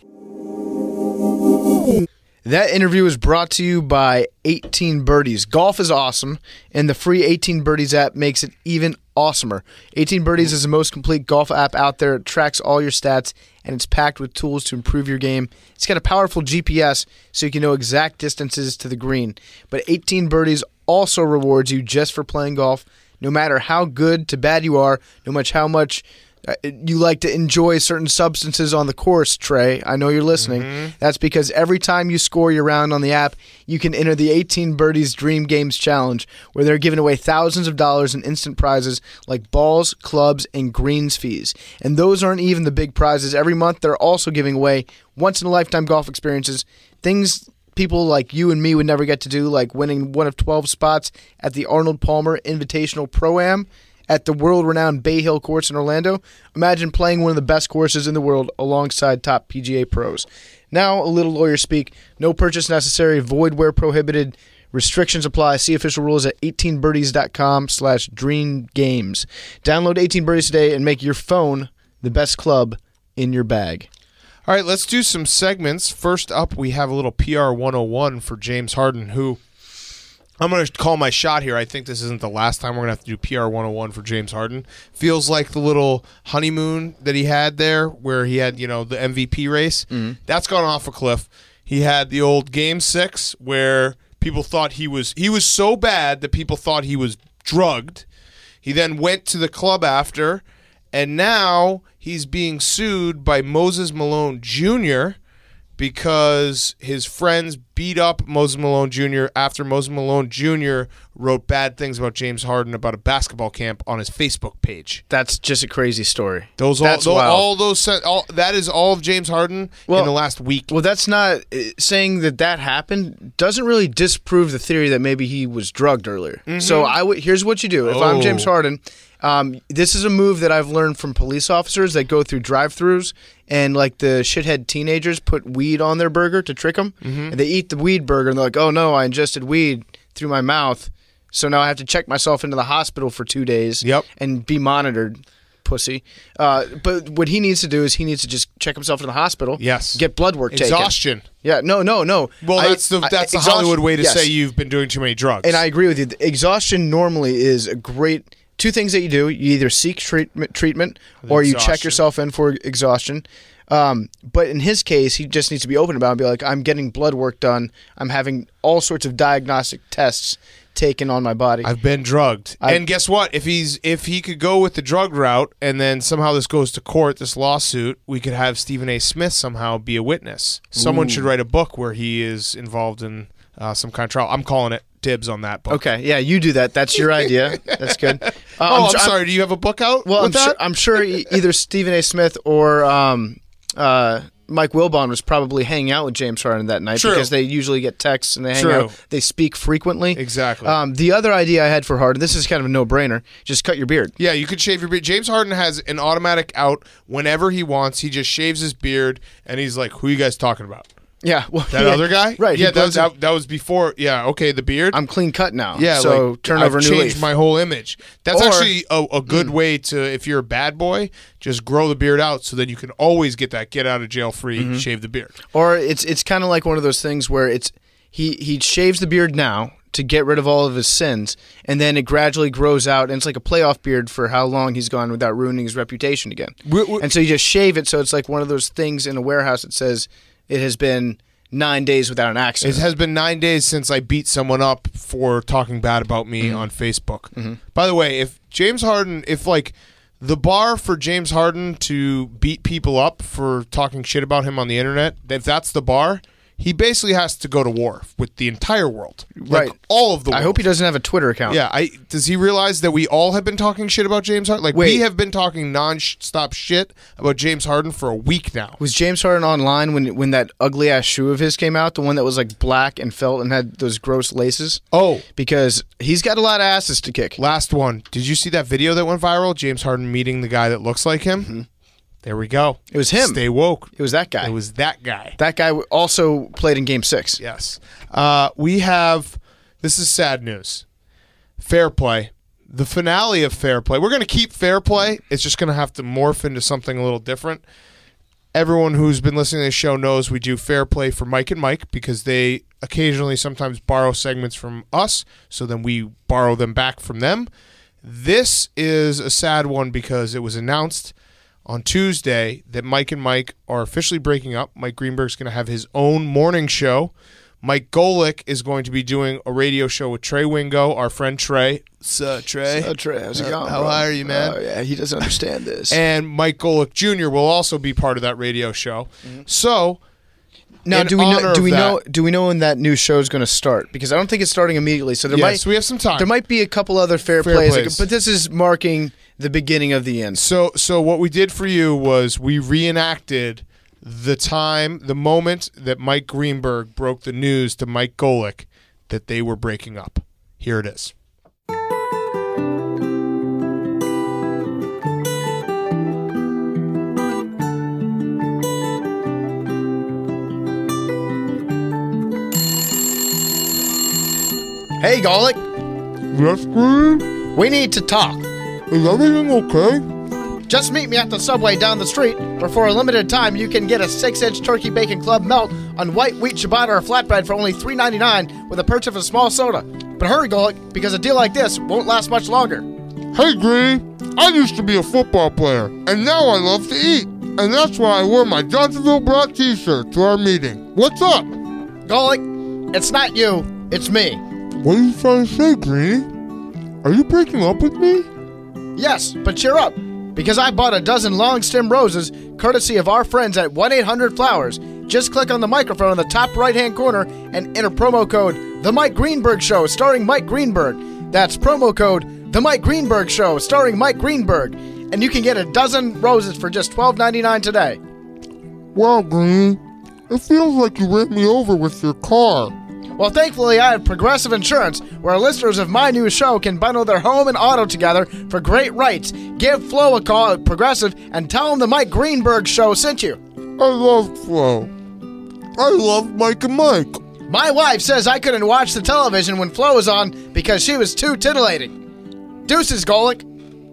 That interview is brought to you by eighteen Birdies. Golf is awesome, and the free eighteen Birdies app makes it even awesomer. eighteen Birdies is the most complete golf app out there. It tracks all your stats, and it's packed with tools to improve your game. It's got a powerful G P S so you can know exact distances to the green. But eighteen Birdies also rewards you just for playing golf, no matter how good to bad you are, no matter how much uh, you like to enjoy certain substances on the course, Trey. I know you're listening. That's because every time you score your round on the app, you can enter the eighteen Birdies Dream Games Challenge, where they're giving away thousands of dollars in instant prizes like balls, clubs, and greens fees. And those aren't even the big prizes. Every month, they're also giving away once-in-a-lifetime golf experiences, things people like you and me would never get to do, like winning one of twelve spots at the Arnold Palmer Invitational Pro-Am at the world-renowned Bay Hill course in Orlando. Imagine playing one of the best courses in the world alongside top P G A pros. Now, a little lawyer speak. No purchase necessary. Void where prohibited. Restrictions apply. See official rules at eighteen birdies dot com slash dream games. Download eighteen Birdies today and make your phone the best club in your bag. All right, let's do some segments. First up, we have a little P R one oh one for James Harden, who I'm going to call my shot here. I think this isn't the last time we're going to have to do P R one oh one for James Harden. Feels like the little honeymoon that he had there where he had, you know, the M V P race. Mm-hmm. That's gone off a cliff. He had the old Game six where people thought he was he was so bad that people thought he was drugged. He then went to the club after, and now he's being sued by Moses Malone Junior because his friends beat up Moses Malone Junior after Moses Malone Junior wrote bad things about James Harden about a basketball camp on his Facebook page. That's just a crazy story. Those all, That's those, wild. all those sen- all, that is all of James Harden Well- in the last week. Well, that's not uh, saying that that happened doesn't really disprove the theory that maybe he was drugged earlier. So I would here's what you do. If I'm James Oh. Harden, um, this is a move that I've learned from police officers that go through drive-throughs and like the shithead teenagers put weed on their burger to trick them, and they eat the weed burger and they're like, "Oh no, I ingested weed through my mouth, so now I have to check myself into the hospital for two days Yep. and be monitored." Pussy. Uh, but what he needs to do is he needs to just check himself in the hospital. Yes. Get blood work taken. Exhaustion. Yeah, no, no, no. Well, I- that's the I- that's the exhaustion- Hollywood way to yes. say you've been doing too many drugs. And I agree with you. The exhaustion normally is a great two things that you do. You either seek treatment, treatment, or you check Exhaustion. yourself in for exhaustion. Um, but in his case, he just needs to be open about it and be like, "I'm getting blood work done. I'm having all sorts of diagnostic tests taken on my body." I've been drugged. I- and guess what? If he's if he could go with the drug route and then somehow this goes to court, this lawsuit, we could have Stephen A. Smith somehow be a witness. Someone should write a book where he is involved in uh, some kind of trial. I'm calling it dibs on that book. Okay, yeah, you do that. That's your idea. That's good. Uh, Oh, I'm, su- sorry. Do you have a book out? Well, I'm with sure, that? I'm sure e- either Stephen A. Smith or um, uh, Mike Wilbon was probably hanging out with James Harden that night True. because they usually get texts and they hang True. out. They speak frequently. Exactly. Um, the other idea I had for Harden, this is kind of a no-brainer, just cut your beard. Yeah, you could shave your beard. James Harden has an automatic out whenever he wants. He just shaves his beard, and he's like, "Who you guys talking about? Yeah. Well, That yeah, other guy? Right. Yeah, he that, goes in- that, that was before. Yeah, okay, the beard. I'm clean cut now. Yeah, So like, turn I've over a new changed leaf. my whole image. That's Or- actually a, a good way to, if you're a bad boy, just grow the beard out so then you can always get that get out of jail free, Mm-hmm. shave the beard. Or it's it's kind of like one of those things where it's he he shaves the beard now to get rid of all of his sins, and then it gradually grows out, and it's like a playoff beard for how long he's gone without ruining his reputation again. We- we- and so you just shave it, so it's like one of those things in a warehouse that says it has been nine days without an It accident. has been nine days since I beat someone up for talking bad about me Mm-hmm. on Facebook. By the way, if James Harden, if like the bar for James Harden to beat people up for talking shit about him on the internet, if that's the bar, he basically has to go to war with the entire world, like Right. all of the world. I hope he doesn't have a Twitter account. Yeah, I does he realize that we all have been talking shit about James Harden? Like we Wait. have been talking non-stop shit about James Harden for a week now. Was James Harden online when when that ugly ass shoe of his came out? The one that was like black and felt and had those gross laces? Oh, Because he's got a lot of asses to kick. last one. Did you see that video that went viral? James Harden meeting the guy that looks like him. Mm-hmm. There we go. It was him. Stay woke. It was that guy. It was that guy. that guy also played in Game Six. Yes. Uh, we have. This is sad news. Fair Play. The finale of Fair Play. We're going to keep Fair Play. It's just going to have to morph into something a little different. Everyone who's been listening to this show knows we do Fair Play for Mike and Mike because they occasionally sometimes borrow segments from us, so then we borrow them back from them. This is a sad one because it was announced on Tuesday that Mike and Mike are officially breaking up. Mike Greenberg's going to have his own morning show. Mike Golick is going to be doing a radio show with Trey Wingo, our friend Trey. So Trey. Oh, Trey, how's it Uh, going? how bro? are you, man? Oh, yeah, he doesn't understand this. And Mike Golick Junior will also be part of that radio show. So now, in do we know? honor Do of we that- know? Do we know when that new show is going to start? Because I don't think it's starting immediately. So there yes, might we have some time. there might be a couple other fair, Fair plays, plays. but this is marking the beginning of the end. So, so what we did for you was we reenacted the time, the moment that Mike Greenberg broke the news to Mike Golick that they were breaking up. Here it is. Hey, Golick, Yes, Green? we need to talk. Is everything okay? Just meet me at the subway down the street, where for a limited time you can get a six-inch turkey bacon club melt on white wheat ciabatta or flatbread for only three ninety-nine with a purchase of a small soda. But hurry, Golick, because a deal like this won't last much longer. Hey, Green. I used to be a football player, and now I love to eat. And that's why I wore my Johnsonville Broad t-shirt to our meeting. What's up? Golick, it's not you, it's me. What are you trying to say, Greenie? Are you breaking up with me? Yes, but cheer up, because I bought a dozen long stem roses courtesy of our friends at one eight hundred flowers. Just click on the microphone in the top right-hand corner and enter promo code The Mike Greenberg Show starring Mike Greenberg. That's promo code The Mike Greenberg Show starring Mike Greenberg. And you can get a dozen roses for just twelve ninety-nine today. Wow, Greenie. It feels like you ran me over with your car. Well, thankfully, I have Progressive Insurance, where listeners of my new show can bundle their home and auto together for great rates. Give Flo a call at Progressive and tell them the Mike Greenberg Show sent you. I love Flo. I love Mike and Mike. My wife says I couldn't watch the television when Flo was on because she was too titillating. Deuces, Golick.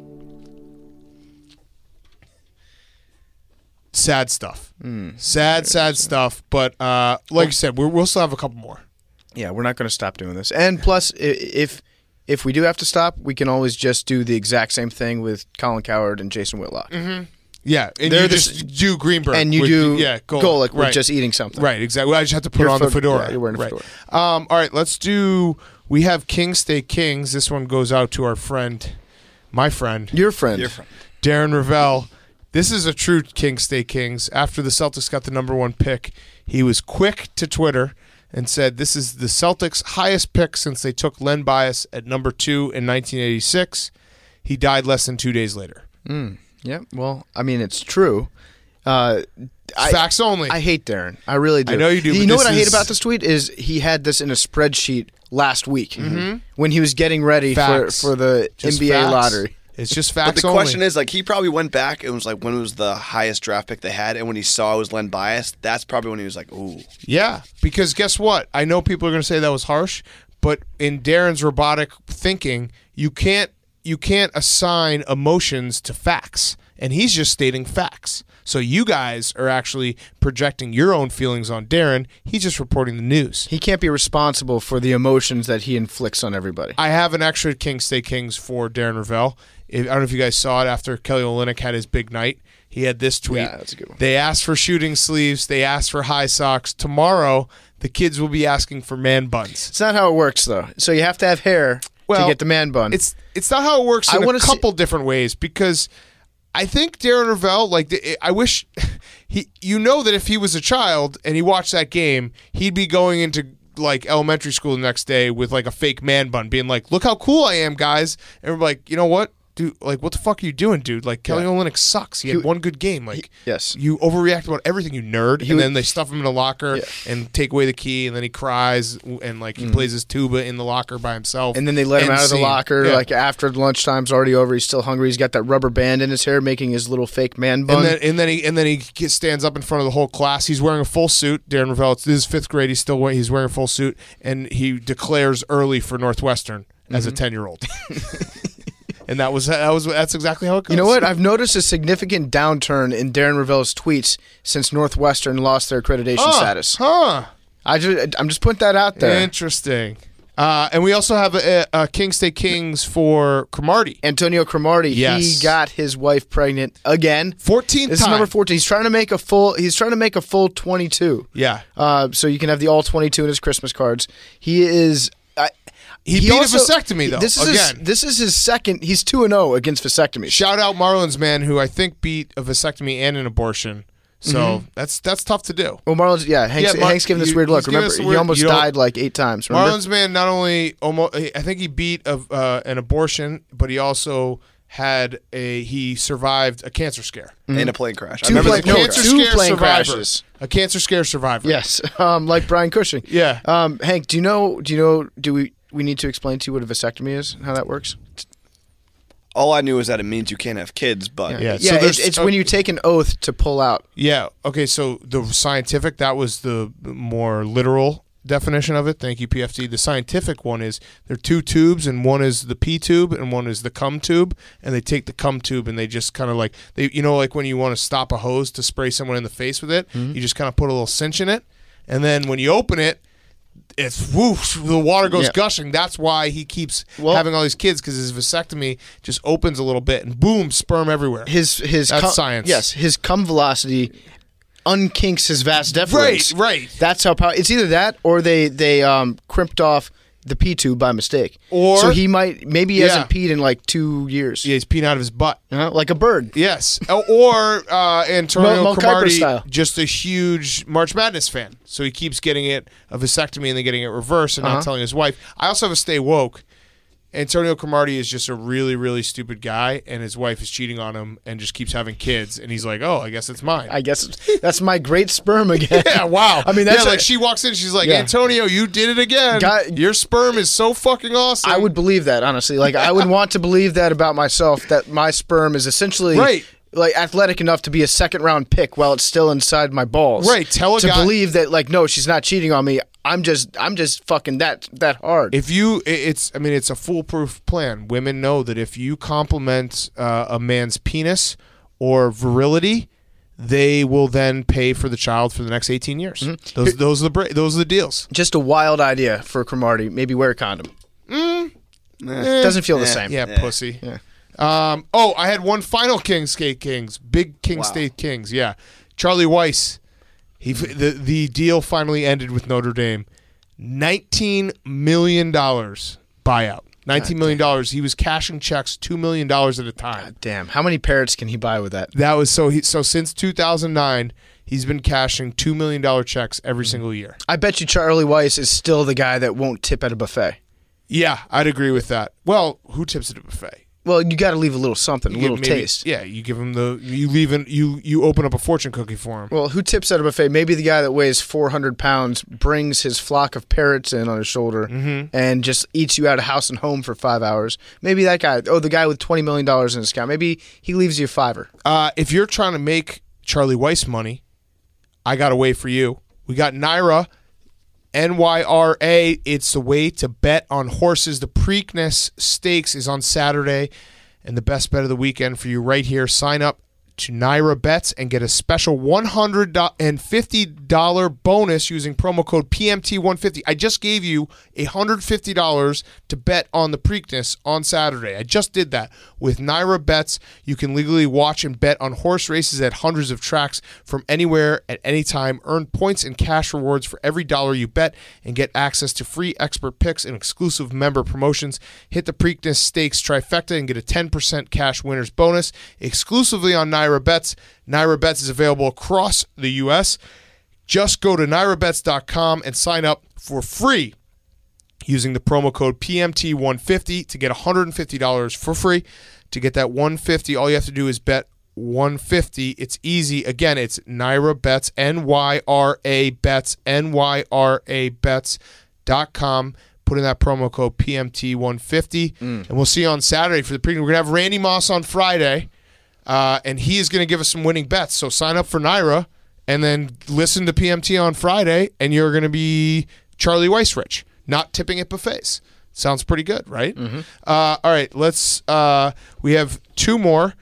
Sad stuff. Sad, sad stuff. But uh, like I said, we're, we'll still have a couple more. Yeah, we're not going to stop doing this. And plus, i- if if we do have to stop, we can always just do the exact same thing with Colin Cowherd and Jason Whitlock. Yeah, and They're you the just do Greenberg. And you with- do yeah, Golick, Golick with right. just eating something. Right, exactly. I just have to put You're on the fed- fedora. yeah, you're wearing a right. fedora. Um, all right, let's do. We have King Stay Kings. This one goes out to our friend, my friend, Your friend. Your friend. Darren Ravel. This is a true King Stay Kings. After the Celtics got the number one pick, he was quick to Twitter and said, "This is the Celtics' highest pick since they took Len Bias at number two in nineteen eighty-six." He died less than two days later. Yeah, well, I mean, it's true. Uh, I, Facts only. I hate Darren. I really do. I know you do, You but know this what I hate is- about this tweet is he had this in a spreadsheet last week when he was getting ready for, Facts. for the Just N B A facts. lottery. It's just facts But the only. question is, like, he probably went back. It was like when it was the highest draft pick they had, and when he saw it was Len Bias, that's probably when he was like, "Ooh." Yeah, because guess what? I know people are going to say that was harsh, but in Darren's robotic thinking, you can't you can't assign emotions to facts. and he's just stating facts. So you guys are actually projecting your own feelings on Darren. He's just reporting the news. He can't be responsible for the emotions that he inflicts on everybody. I have an extra Kings Stay Kings for Darren Ravel. If, I don't know if you guys saw it after Kelly Olynyk had his big night. He had this tweet. Yeah, that's a good one. They asked for shooting sleeves. They asked for high socks. Tomorrow, the kids will be asking for man buns. It's not how it works, though. So you have to have hair Well, to get the man bun. It's it's not how it works I in a wanna see- couple different ways because I think Darren Ravel, like the- I wish he, you know that if he was a child and he watched that game, he'd be going into like elementary school the next day with like a fake man bun, being like, "Look how cool I am, guys!" And we're like, you know what? Dude, like, what the fuck are you doing, dude? Like, Kelly Yeah. Olynyk sucks. He had He- one good game. Like, yes. you overreact about everything, you nerd. He and would- then they stuff him in a locker Yeah. and take away the key, and then he cries and like he plays his tuba in the locker by himself. and then they let him End out of the scene. locker Yeah. like after lunchtime's already over. He's still hungry. He's got that rubber band in his hair, making his little fake man bun. And then, and then he and then he gets, stands up in front of the whole class. He's wearing a full suit. Darren Ravel. It's this is fifth grade. He's still wearing, he's wearing a full suit, and he declares early for Northwestern as a ten year old. And that was that was that's exactly how it goes. You know what? I've noticed a significant downturn in Darren Ravel's tweets since Northwestern lost their accreditation Huh, status. Huh. I just, I'm just putting that out there. Interesting. Uh, and we also have a, a King State Kings for Cromartie. Antonio Cromartie, Yes. he got his wife pregnant again. fourteenth This time. is number fourteen. He's trying to make a full. He's trying to make a full twenty-two. Yeah. Uh, so you can have the all twenty-two in his Christmas cards. He is. I He, beat a vasectomy, though, This is again. His, this is his second. He's two and zero against vasectomies. Shout out Marlins man, who I think beat a vasectomy and an abortion. So that's that's tough to do. Well, Marlon's yeah. Hank's, Yeah, Mar- Hank's giving this you- weird look. he's giving Remember, us a he weird- almost you don't- died like eight times. Remember? Marlins man not only almost, I think he beat a, uh, an abortion, but he also had a he survived a cancer scare. in a plane crash. I Two remember plane- the no, plane cancer crash. two scare plane survivor. crashes. A cancer scare survivor. Yes, um, like Brian Cushing. Yeah. Um, Hank, do you know? Do you know? Do we? We need to explain to you what a vasectomy is, how that works. All I knew is that it means you can't have kids, but Yeah. Yeah, so it's, there's- it's uh, when you take an oath to pull out. Yeah. Okay. So the scientific, that was the more literal definition of it. Thank you, P F T. The scientific one is there are two tubes, and one is the pee tube, and one is the cum tube. And they take the cum tube, and they just kind of like they, you know, like when you want to stop a hose to spray someone in the face with it, you just kind of put a little cinch in it, and then when you open it, it's whoosh, the water goes Yeah. gushing. That's why he keeps Well- having all these kids, because his vasectomy just opens a little bit, and boom, sperm everywhere. His his That's cum, science. Yes, his cum velocity unkinks his vas deferens. Right, right. That's how power. It's either that or they they um crimped off the pee tube by mistake. Or- so he might maybe he Yeah. hasn't peed in like two years. Yeah, he's peeing out of his butt. Uh, like a bird. Yes, O- or uh, Antonio Mel- Mel Kiper Cromartie, style. just a huge March Madness fan, so he keeps getting it a vasectomy and then getting it reversed and Uh-huh. not telling his wife. I also have a stay woke. Antonio Cromartie is just a really, really stupid guy, and his wife is cheating on him and just keeps having kids, and he's like, "Oh, I guess it's mine." I guess it's- that's my great sperm again. yeah, wow. I mean, that's yeah, a- like she walks in, she's like, Yeah. "Antonio, you did it again. Guy- Your sperm is so fucking awesome." I would believe that, honestly. Like, I would want to believe that about myself, that my sperm is essentially Right. like athletic enough to be a second round pick while it's still inside my balls. Right, tell a to guy- believe that, like, no, she's not cheating on me. I'm just, I'm just fucking that that hard. If you, i- it's, I mean, it's a foolproof plan. Women know that if you compliment uh, a man's penis or virility, they will then pay for the child for the next eighteen years. Mm-hmm. Those, those are the bra- those are the deals. just a wild idea for Cromartie. Maybe wear a condom. Doesn't feel the Eh. same. Yeah, Yeah. pussy. Yeah. Um, oh, I had one final King Skate Kings, big King Wow. State Kings. Yeah, Charlie Weiss. He the the deal finally ended with Notre Dame. Nineteen million dollars buyout. Nineteen million dollars. He was cashing checks two million dollars at a time. Damn, how many parrots can he buy with that? That was so. He so since two thousand nine, he's been cashing two million dollar checks every single year. I bet you Charlie Weiss is still the guy that won't tip at a buffet. Yeah, I'd agree with that. Well, who tips at a buffet? Well, you got to leave a little something, a You little give maybe- taste. Yeah, you give him the you leave in, you you open up a fortune cookie for him. Well, who tips at a buffet? Maybe the guy that weighs four hundred pounds brings his flock of parrots in on his shoulder Mm-hmm. and just eats you out of house and home for five hours. Maybe that guy, oh, the guy with twenty million dollars in his account, maybe he leaves you a fiver. Uh, if you're trying to make Charlie Weiss money, I got a way for you. We got Naira, N Y R A. It's the way to bet on horses. The Preakness Stakes is on Saturday, and the best bet of the weekend for you right here. Sign up to Naira Bets and get a special one hundred fifty dollars bonus using promo code P M T one fifty. I just gave you one hundred fifty dollars to bet on the Preakness on Saturday. I just did that. With Naira Bets, you can legally watch and bet on horse races at hundreds of tracks from anywhere at any time. Earn points and cash rewards for every dollar you bet and get access to free expert picks and exclusive member promotions. Hit the Preakness Stakes trifecta and get a ten percent cash winners bonus exclusively on Naira Bets. Naira Bets is available across the U S Just go to naira bets dot com and sign up for free using the promo code P M T one fifty to get one hundred fifty dollars for free. To get that one hundred fifty dollars, all you have to do is bet one hundred fifty dollars. It's easy. Again, it's Naira Bets, N Y R A Bets, N Y R A Bets dot com. Put in that promo code P M T one fifty, mm. and we'll see you on Saturday for the Preakness. We're going to have Randy Moss on Friday, uh, and he is going to give us some winning bets. So sign up for Naira, and then listen to P M T on Friday, and you're going to be Charlie Weissrich, not tipping at buffets. Sounds pretty good, right? Mm-hmm. Uh, all right, let's. Uh, we have two more.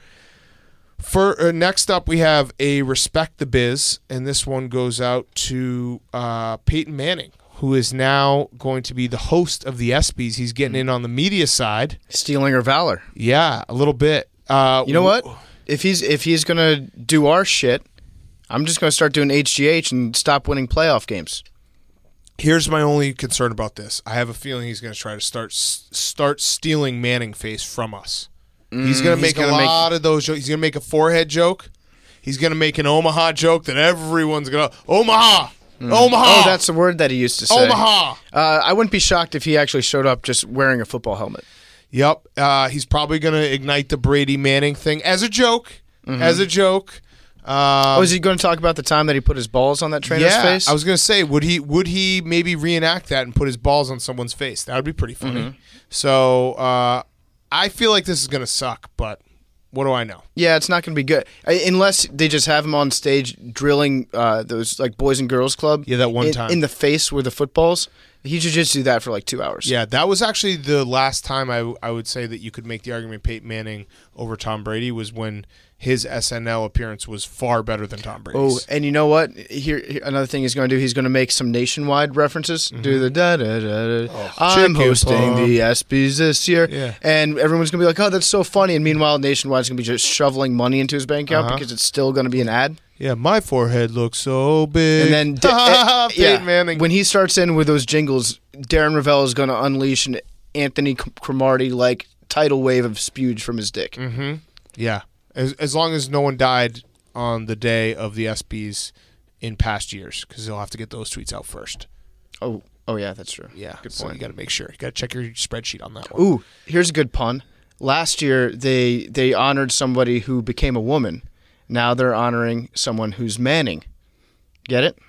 For uh, next up, we have a Respect the Biz, and this one goes out to uh, Peyton Manning, who is now going to be the host of the ESPYs. He's getting in on the media side, stealing our valor. Yeah, a little bit. Uh, you know what? If he's if he's gonna do our shit, I'm just gonna start doing H G H and stop winning playoff games. Here's my only concern about this. I have a feeling he's going to try to start start stealing Manning face from us. Mm, he's going to make a lot make... of those jokes. He's going to make a forehead joke. He's going to make an Omaha joke that everyone's going to, Omaha! Mm. Omaha! Oh, that's the word that he used to say. Omaha! Uh, I wouldn't be shocked if he actually showed up just wearing a football helmet. Yep. Uh, he's probably going to ignite the Brady Manning thing as a joke. Mm-hmm. As a joke. Um, oh, is he going to talk about the time that he put his balls on that trainer's yeah, face? I was going to say, would he would he maybe reenact that and put his balls on someone's face? That would be pretty funny. Mm-hmm. So uh, I feel like this is going to suck, but what do I know? Yeah, it's not going to be good I, unless they just have him on stage drilling uh, those like Boys and Girls Club. Yeah, that one in, time in the face with the footballs. He should just do that for like two hours. Yeah, that was actually the last time I, I would say that you could make the argument Peyton Manning over Tom Brady was when his S N L appearance was far better than Tom Brady's. Oh, and you know what? Here, here another thing he's going to do. He's going to make some nationwide references. Mm-hmm. Do the da da da da. Oh, I'm hosting pump. the ESPYs this year, yeah. and everyone's going to be like, "Oh, that's so funny." And meanwhile, nationwide's going to be just shoveling money into his bank account uh-huh. because it's still going to be an ad. Yeah, my forehead looks so big. And then, uh, yeah, Manning. When he starts in with those jingles, Darren Rovell is going to unleash an Anthony Cromartie like tidal wave of spuge from his dick. Mm-hmm. Yeah. As as long as no one died on the day of the ESPYs in past years, because they'll have to get those tweets out first. Oh, oh yeah, that's true. Yeah, good so point. you got to make sure. You got to check your spreadsheet on that one. Ooh, here's a good pun. Last year they they honored somebody who became a woman. Now they're honoring someone who's Manning. Get it?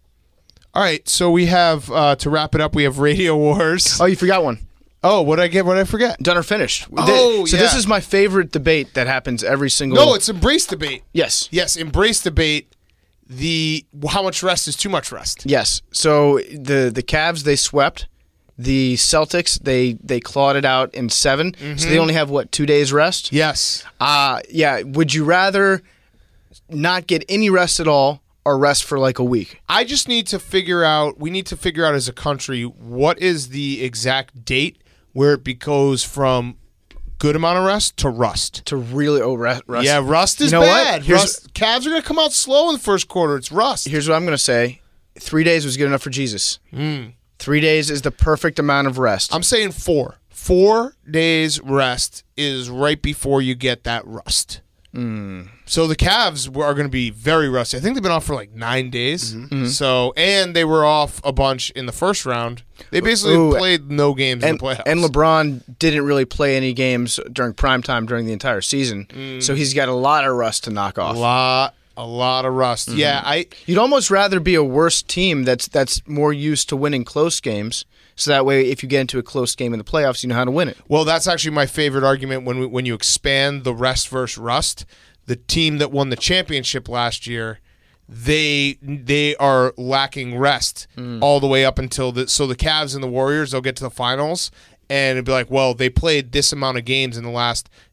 All right, so we have uh, to wrap it up. We have Radio Wars. Oh, you forgot one. Oh, what did I get? What did I forget? Done or finished. Oh, so yeah. this is my favorite debate that happens every single. No, it's embrace debate. Yes, yes, embrace debate. The how much rest is too much rest? Yes. So the the Cavs they swept. The Celtics they they clawed it out in seven. Mm-hmm. So they only have what two days rest? Yes. Uh yeah. Would you rather not get any rest at all or rest for like a week? I just need to figure out. We need to figure out as a country what is the exact date where it goes from good amount of rest to rust. To really, oh, rust. Yeah, rust is you know bad. What? Here's, rust, Cavs are going to come out slow in the first quarter. It's rust. Here's what I'm going to say. Three days was good enough for Jesus. Mm. Three days is the perfect amount of rest. I'm saying four. Four days rest is right before you get that rust. Mm. So the Cavs are going to be very rusty. I think they've been off for like nine days. Mm-hmm. So and they were off a bunch in the first round. They basically Ooh, played no games and, in the playoffs. And LeBron didn't really play any games during primetime during the entire season. Mm. So he's got a lot of rust to knock off. A lot, a lot of rust. Mm-hmm. Yeah, I. You'd almost rather be a worse team that's that's more used to winning close games. So that way, if you get into a close game in the playoffs, you know how to win it. Well, that's actually my favorite argument when we, when you expand the rest versus rust. The team that won the championship last year, they they are lacking rest mm. all the way up until the so the Cavs and the Warriors, they'll get to the finals and it'd be like, well, they played this amount of games in the last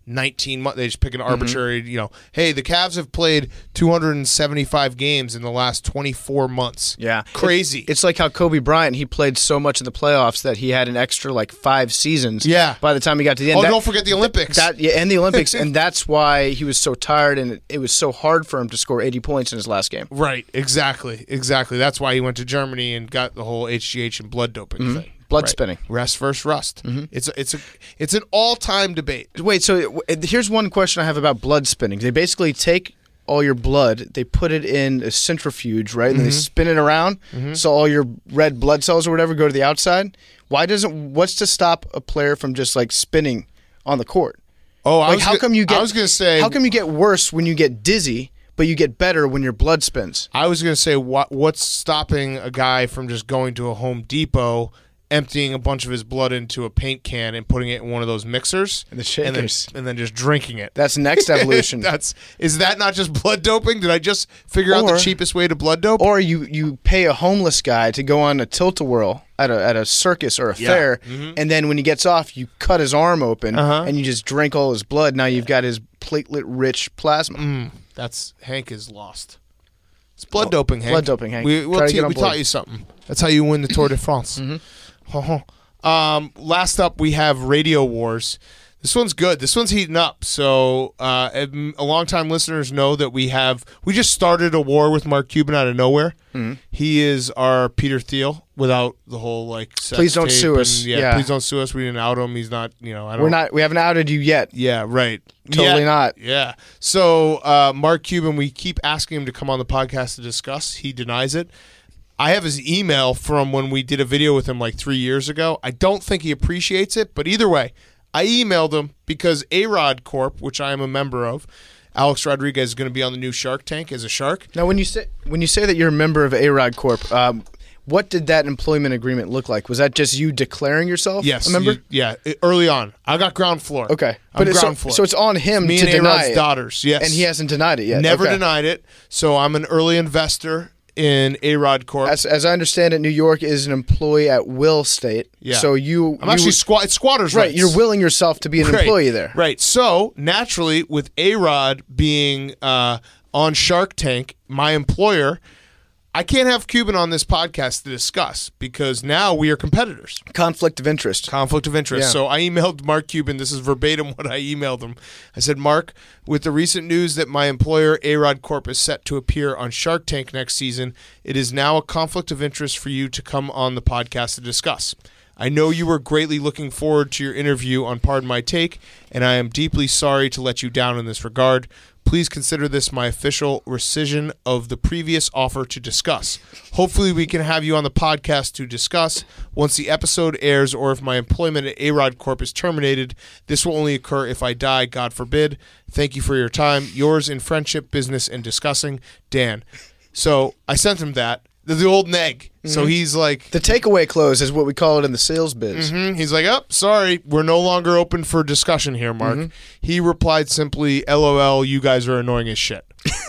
nineteen months. They just pick an arbitrary, you know, hey, the Cavs have played two hundred seventy-five games in the last twenty-four months. Yeah. Crazy. It, it's like how Kobe Bryant, he played so much in the playoffs that he had an extra like five seasons. Yeah. By the time he got to the end. Oh, That- don't forget the Olympics. That yeah, and the Olympics, and that's why he was so tired, and it, it was so hard for him to score eighty points in his last game. Right, exactly, exactly. That's why he went to Germany and got the whole H G H and blood doping thing. Blood Right. spinning. Rest versus rust. It's a, it's a it's an all time debate. Wait, so uh, here's one question I have about blood spinning. They basically take all your blood, they put it in a centrifuge, right, and they spin it around, so all your red blood cells or whatever go to the outside. Why doesn't? What's to stop a player from just like spinning on the court? Oh, I Like was how go- come you get? I was gonna say how come you get worse when you get dizzy, but you get better when your blood spins? I was gonna say what what's stopping a guy from just going to a Home Depot, emptying a bunch of his blood into a paint can and putting it in one of those mixers And the and then, shakers. and then just drinking it. That's next evolution. That's is that not just blood doping? Did I just figure out the Or- cheapest way to blood dope? Or you, you pay a homeless guy to go on a tilt-a-whirl at a at a circus or a Yeah. fair, and then when he gets off, you cut his arm open Uh-huh. and you just drink all his blood. Now you've got his platelet-rich plasma. That's Hank is lost. It's blood doping, Hank. blood doping, Hank. We, we'll Try to te- get on we board. taught you something. That's how you win the Tour de France. Uh-huh. Um, last up, we have Radio Wars. This one's good. This one's heating up. So, uh, a longtime listeners know that we have we just started a war with Mark Cuban out of nowhere. Mm-hmm. He is our Peter Thiel without the whole like. sex Please don't tape sue and- us. yeah, Yeah. please don't sue us. We didn't out him. He's not. You know, I don't. We're not. We haven't outed you yet. Yeah, right. Totally Yeah, not. Yeah. So, uh, Mark Cuban, we keep asking him to come on the podcast to discuss. He denies it. I have his email from when we did a video with him like three years ago. I don't think he appreciates it, but either way, I emailed him because A-Rod Corp, which I am a member of, Alex Rodriguez is going to be on the new Shark Tank as a shark. Now, when you say when you say that you're a member of A-Rod Corp, um, what did that employment agreement look like? Was that just you declaring yourself Yes. a member? you- yeah. it- early on. I got ground floor. Okay. I'm But it's- ground so, floor. so it's on him me to and deny A-Rod's it. daughters. Yes. And he hasn't denied it yet. Never Okay. denied it. So I'm an early investor in A-Rod Corp. As, as I understand it, New York is an employee at Will State. Yeah. So you, I'm you actually squat. It's squatters' right. rights. You're willing yourself to be an Right, employee there. Right. So naturally, with A-Rod being uh, on Shark Tank, my employer, I can't have Cuban on this podcast to discuss because now we are competitors. Conflict of interest. Conflict of interest. Yeah. So I emailed Mark Cuban. This is verbatim what I emailed him. I said, Mark, with the recent news that my employer, A-Rod Corp, is set to appear on Shark Tank next season, it is now a conflict of interest for you to come on the podcast to discuss. I know you were greatly looking forward to your interview on Pardon My Take, and I am deeply sorry to let you down in this regard. Please consider this my official rescission of the previous offer to discuss. Hopefully we can have you on the podcast to discuss. Once the episode airs or if my employment at A-Rod Corp is terminated, this will only occur if I die, God forbid. Thank you for your time. Yours in friendship, business, and discussing, Dan. So I sent him that. The old neg. So he's like... The takeaway close is what we call it in the sales biz. Mhm. He's like, oh, sorry, we're no longer open for discussion here, Mark. He replied simply, LOL, you guys are annoying as shit.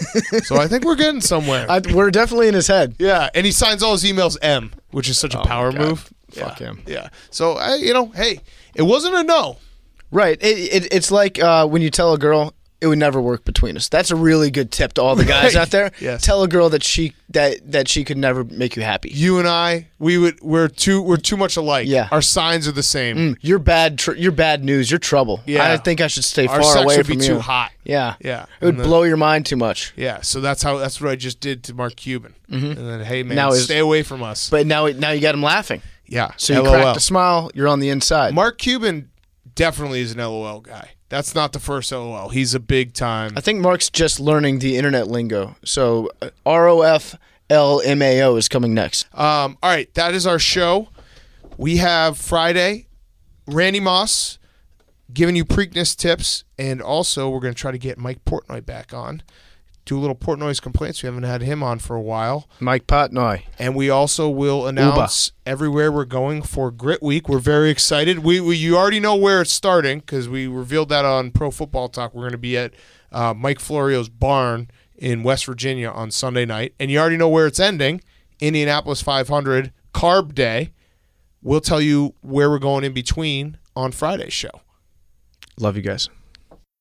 So I think we're getting somewhere. I, we're definitely in his head. yeah, and he signs all his emails M, which is such a power God. move. Fuck yeah. him. Yeah. So, I, you know, hey, it wasn't a no. Right. It, it, it's like uh, when you tell a girl it would never work between us. That's a really good tip to all the guys Right. out there. Yes. Tell a girl that she that that she could never make you happy. You and I, we would, we're too, we're too much alike. Yeah. Our signs are the same. Mm, you're bad. Tr- you're bad news. You're trouble. Yeah. I think I should stay Our far sex away would from be you. too hot. Yeah. Yeah. It would And the- blow your mind too much. Yeah. So that's how, that's what I just did to Mark Cuban. And then, hey, man, Now is- stay away from us. But now now you got him laughing. yeah. So you LOL. cracked a smile. You're on the inside. Mark Cuban definitely is an LOL guy. That's not the first LOL. He's a big time. I think Mark's just learning the internet lingo. So uh, R O F L M A O is coming next. Um, all right, that is our show. We have Friday, Randy Moss giving you Preakness tips, and also we're going to try to get Mike Portnoy back on. Do a little Portnoy's complaints. We haven't had him on for a while. Mike Portnoy. And we also will announce everywhere we're going for Grit Week. We're very excited. We, we You already know where it's starting because we revealed that on Pro Football Talk. We're going to be at uh, Mike Florio's barn in West Virginia on Sunday night. And you already know where it's ending, Indianapolis five hundred, Carb Day. We'll tell you where we're going in between on Friday's show. Love you guys.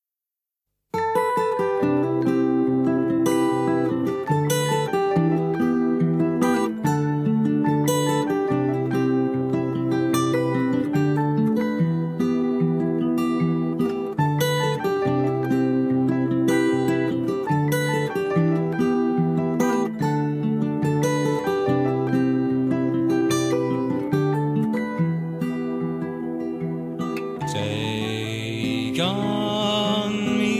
Take on me.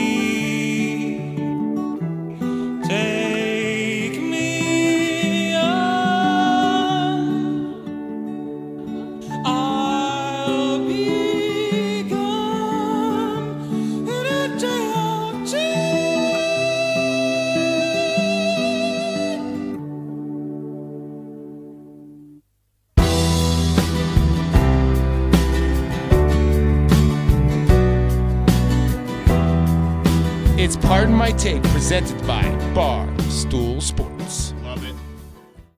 Take me on. I'll be gone in a day or two. It's Pardon My Take, presented by Barstool Sports.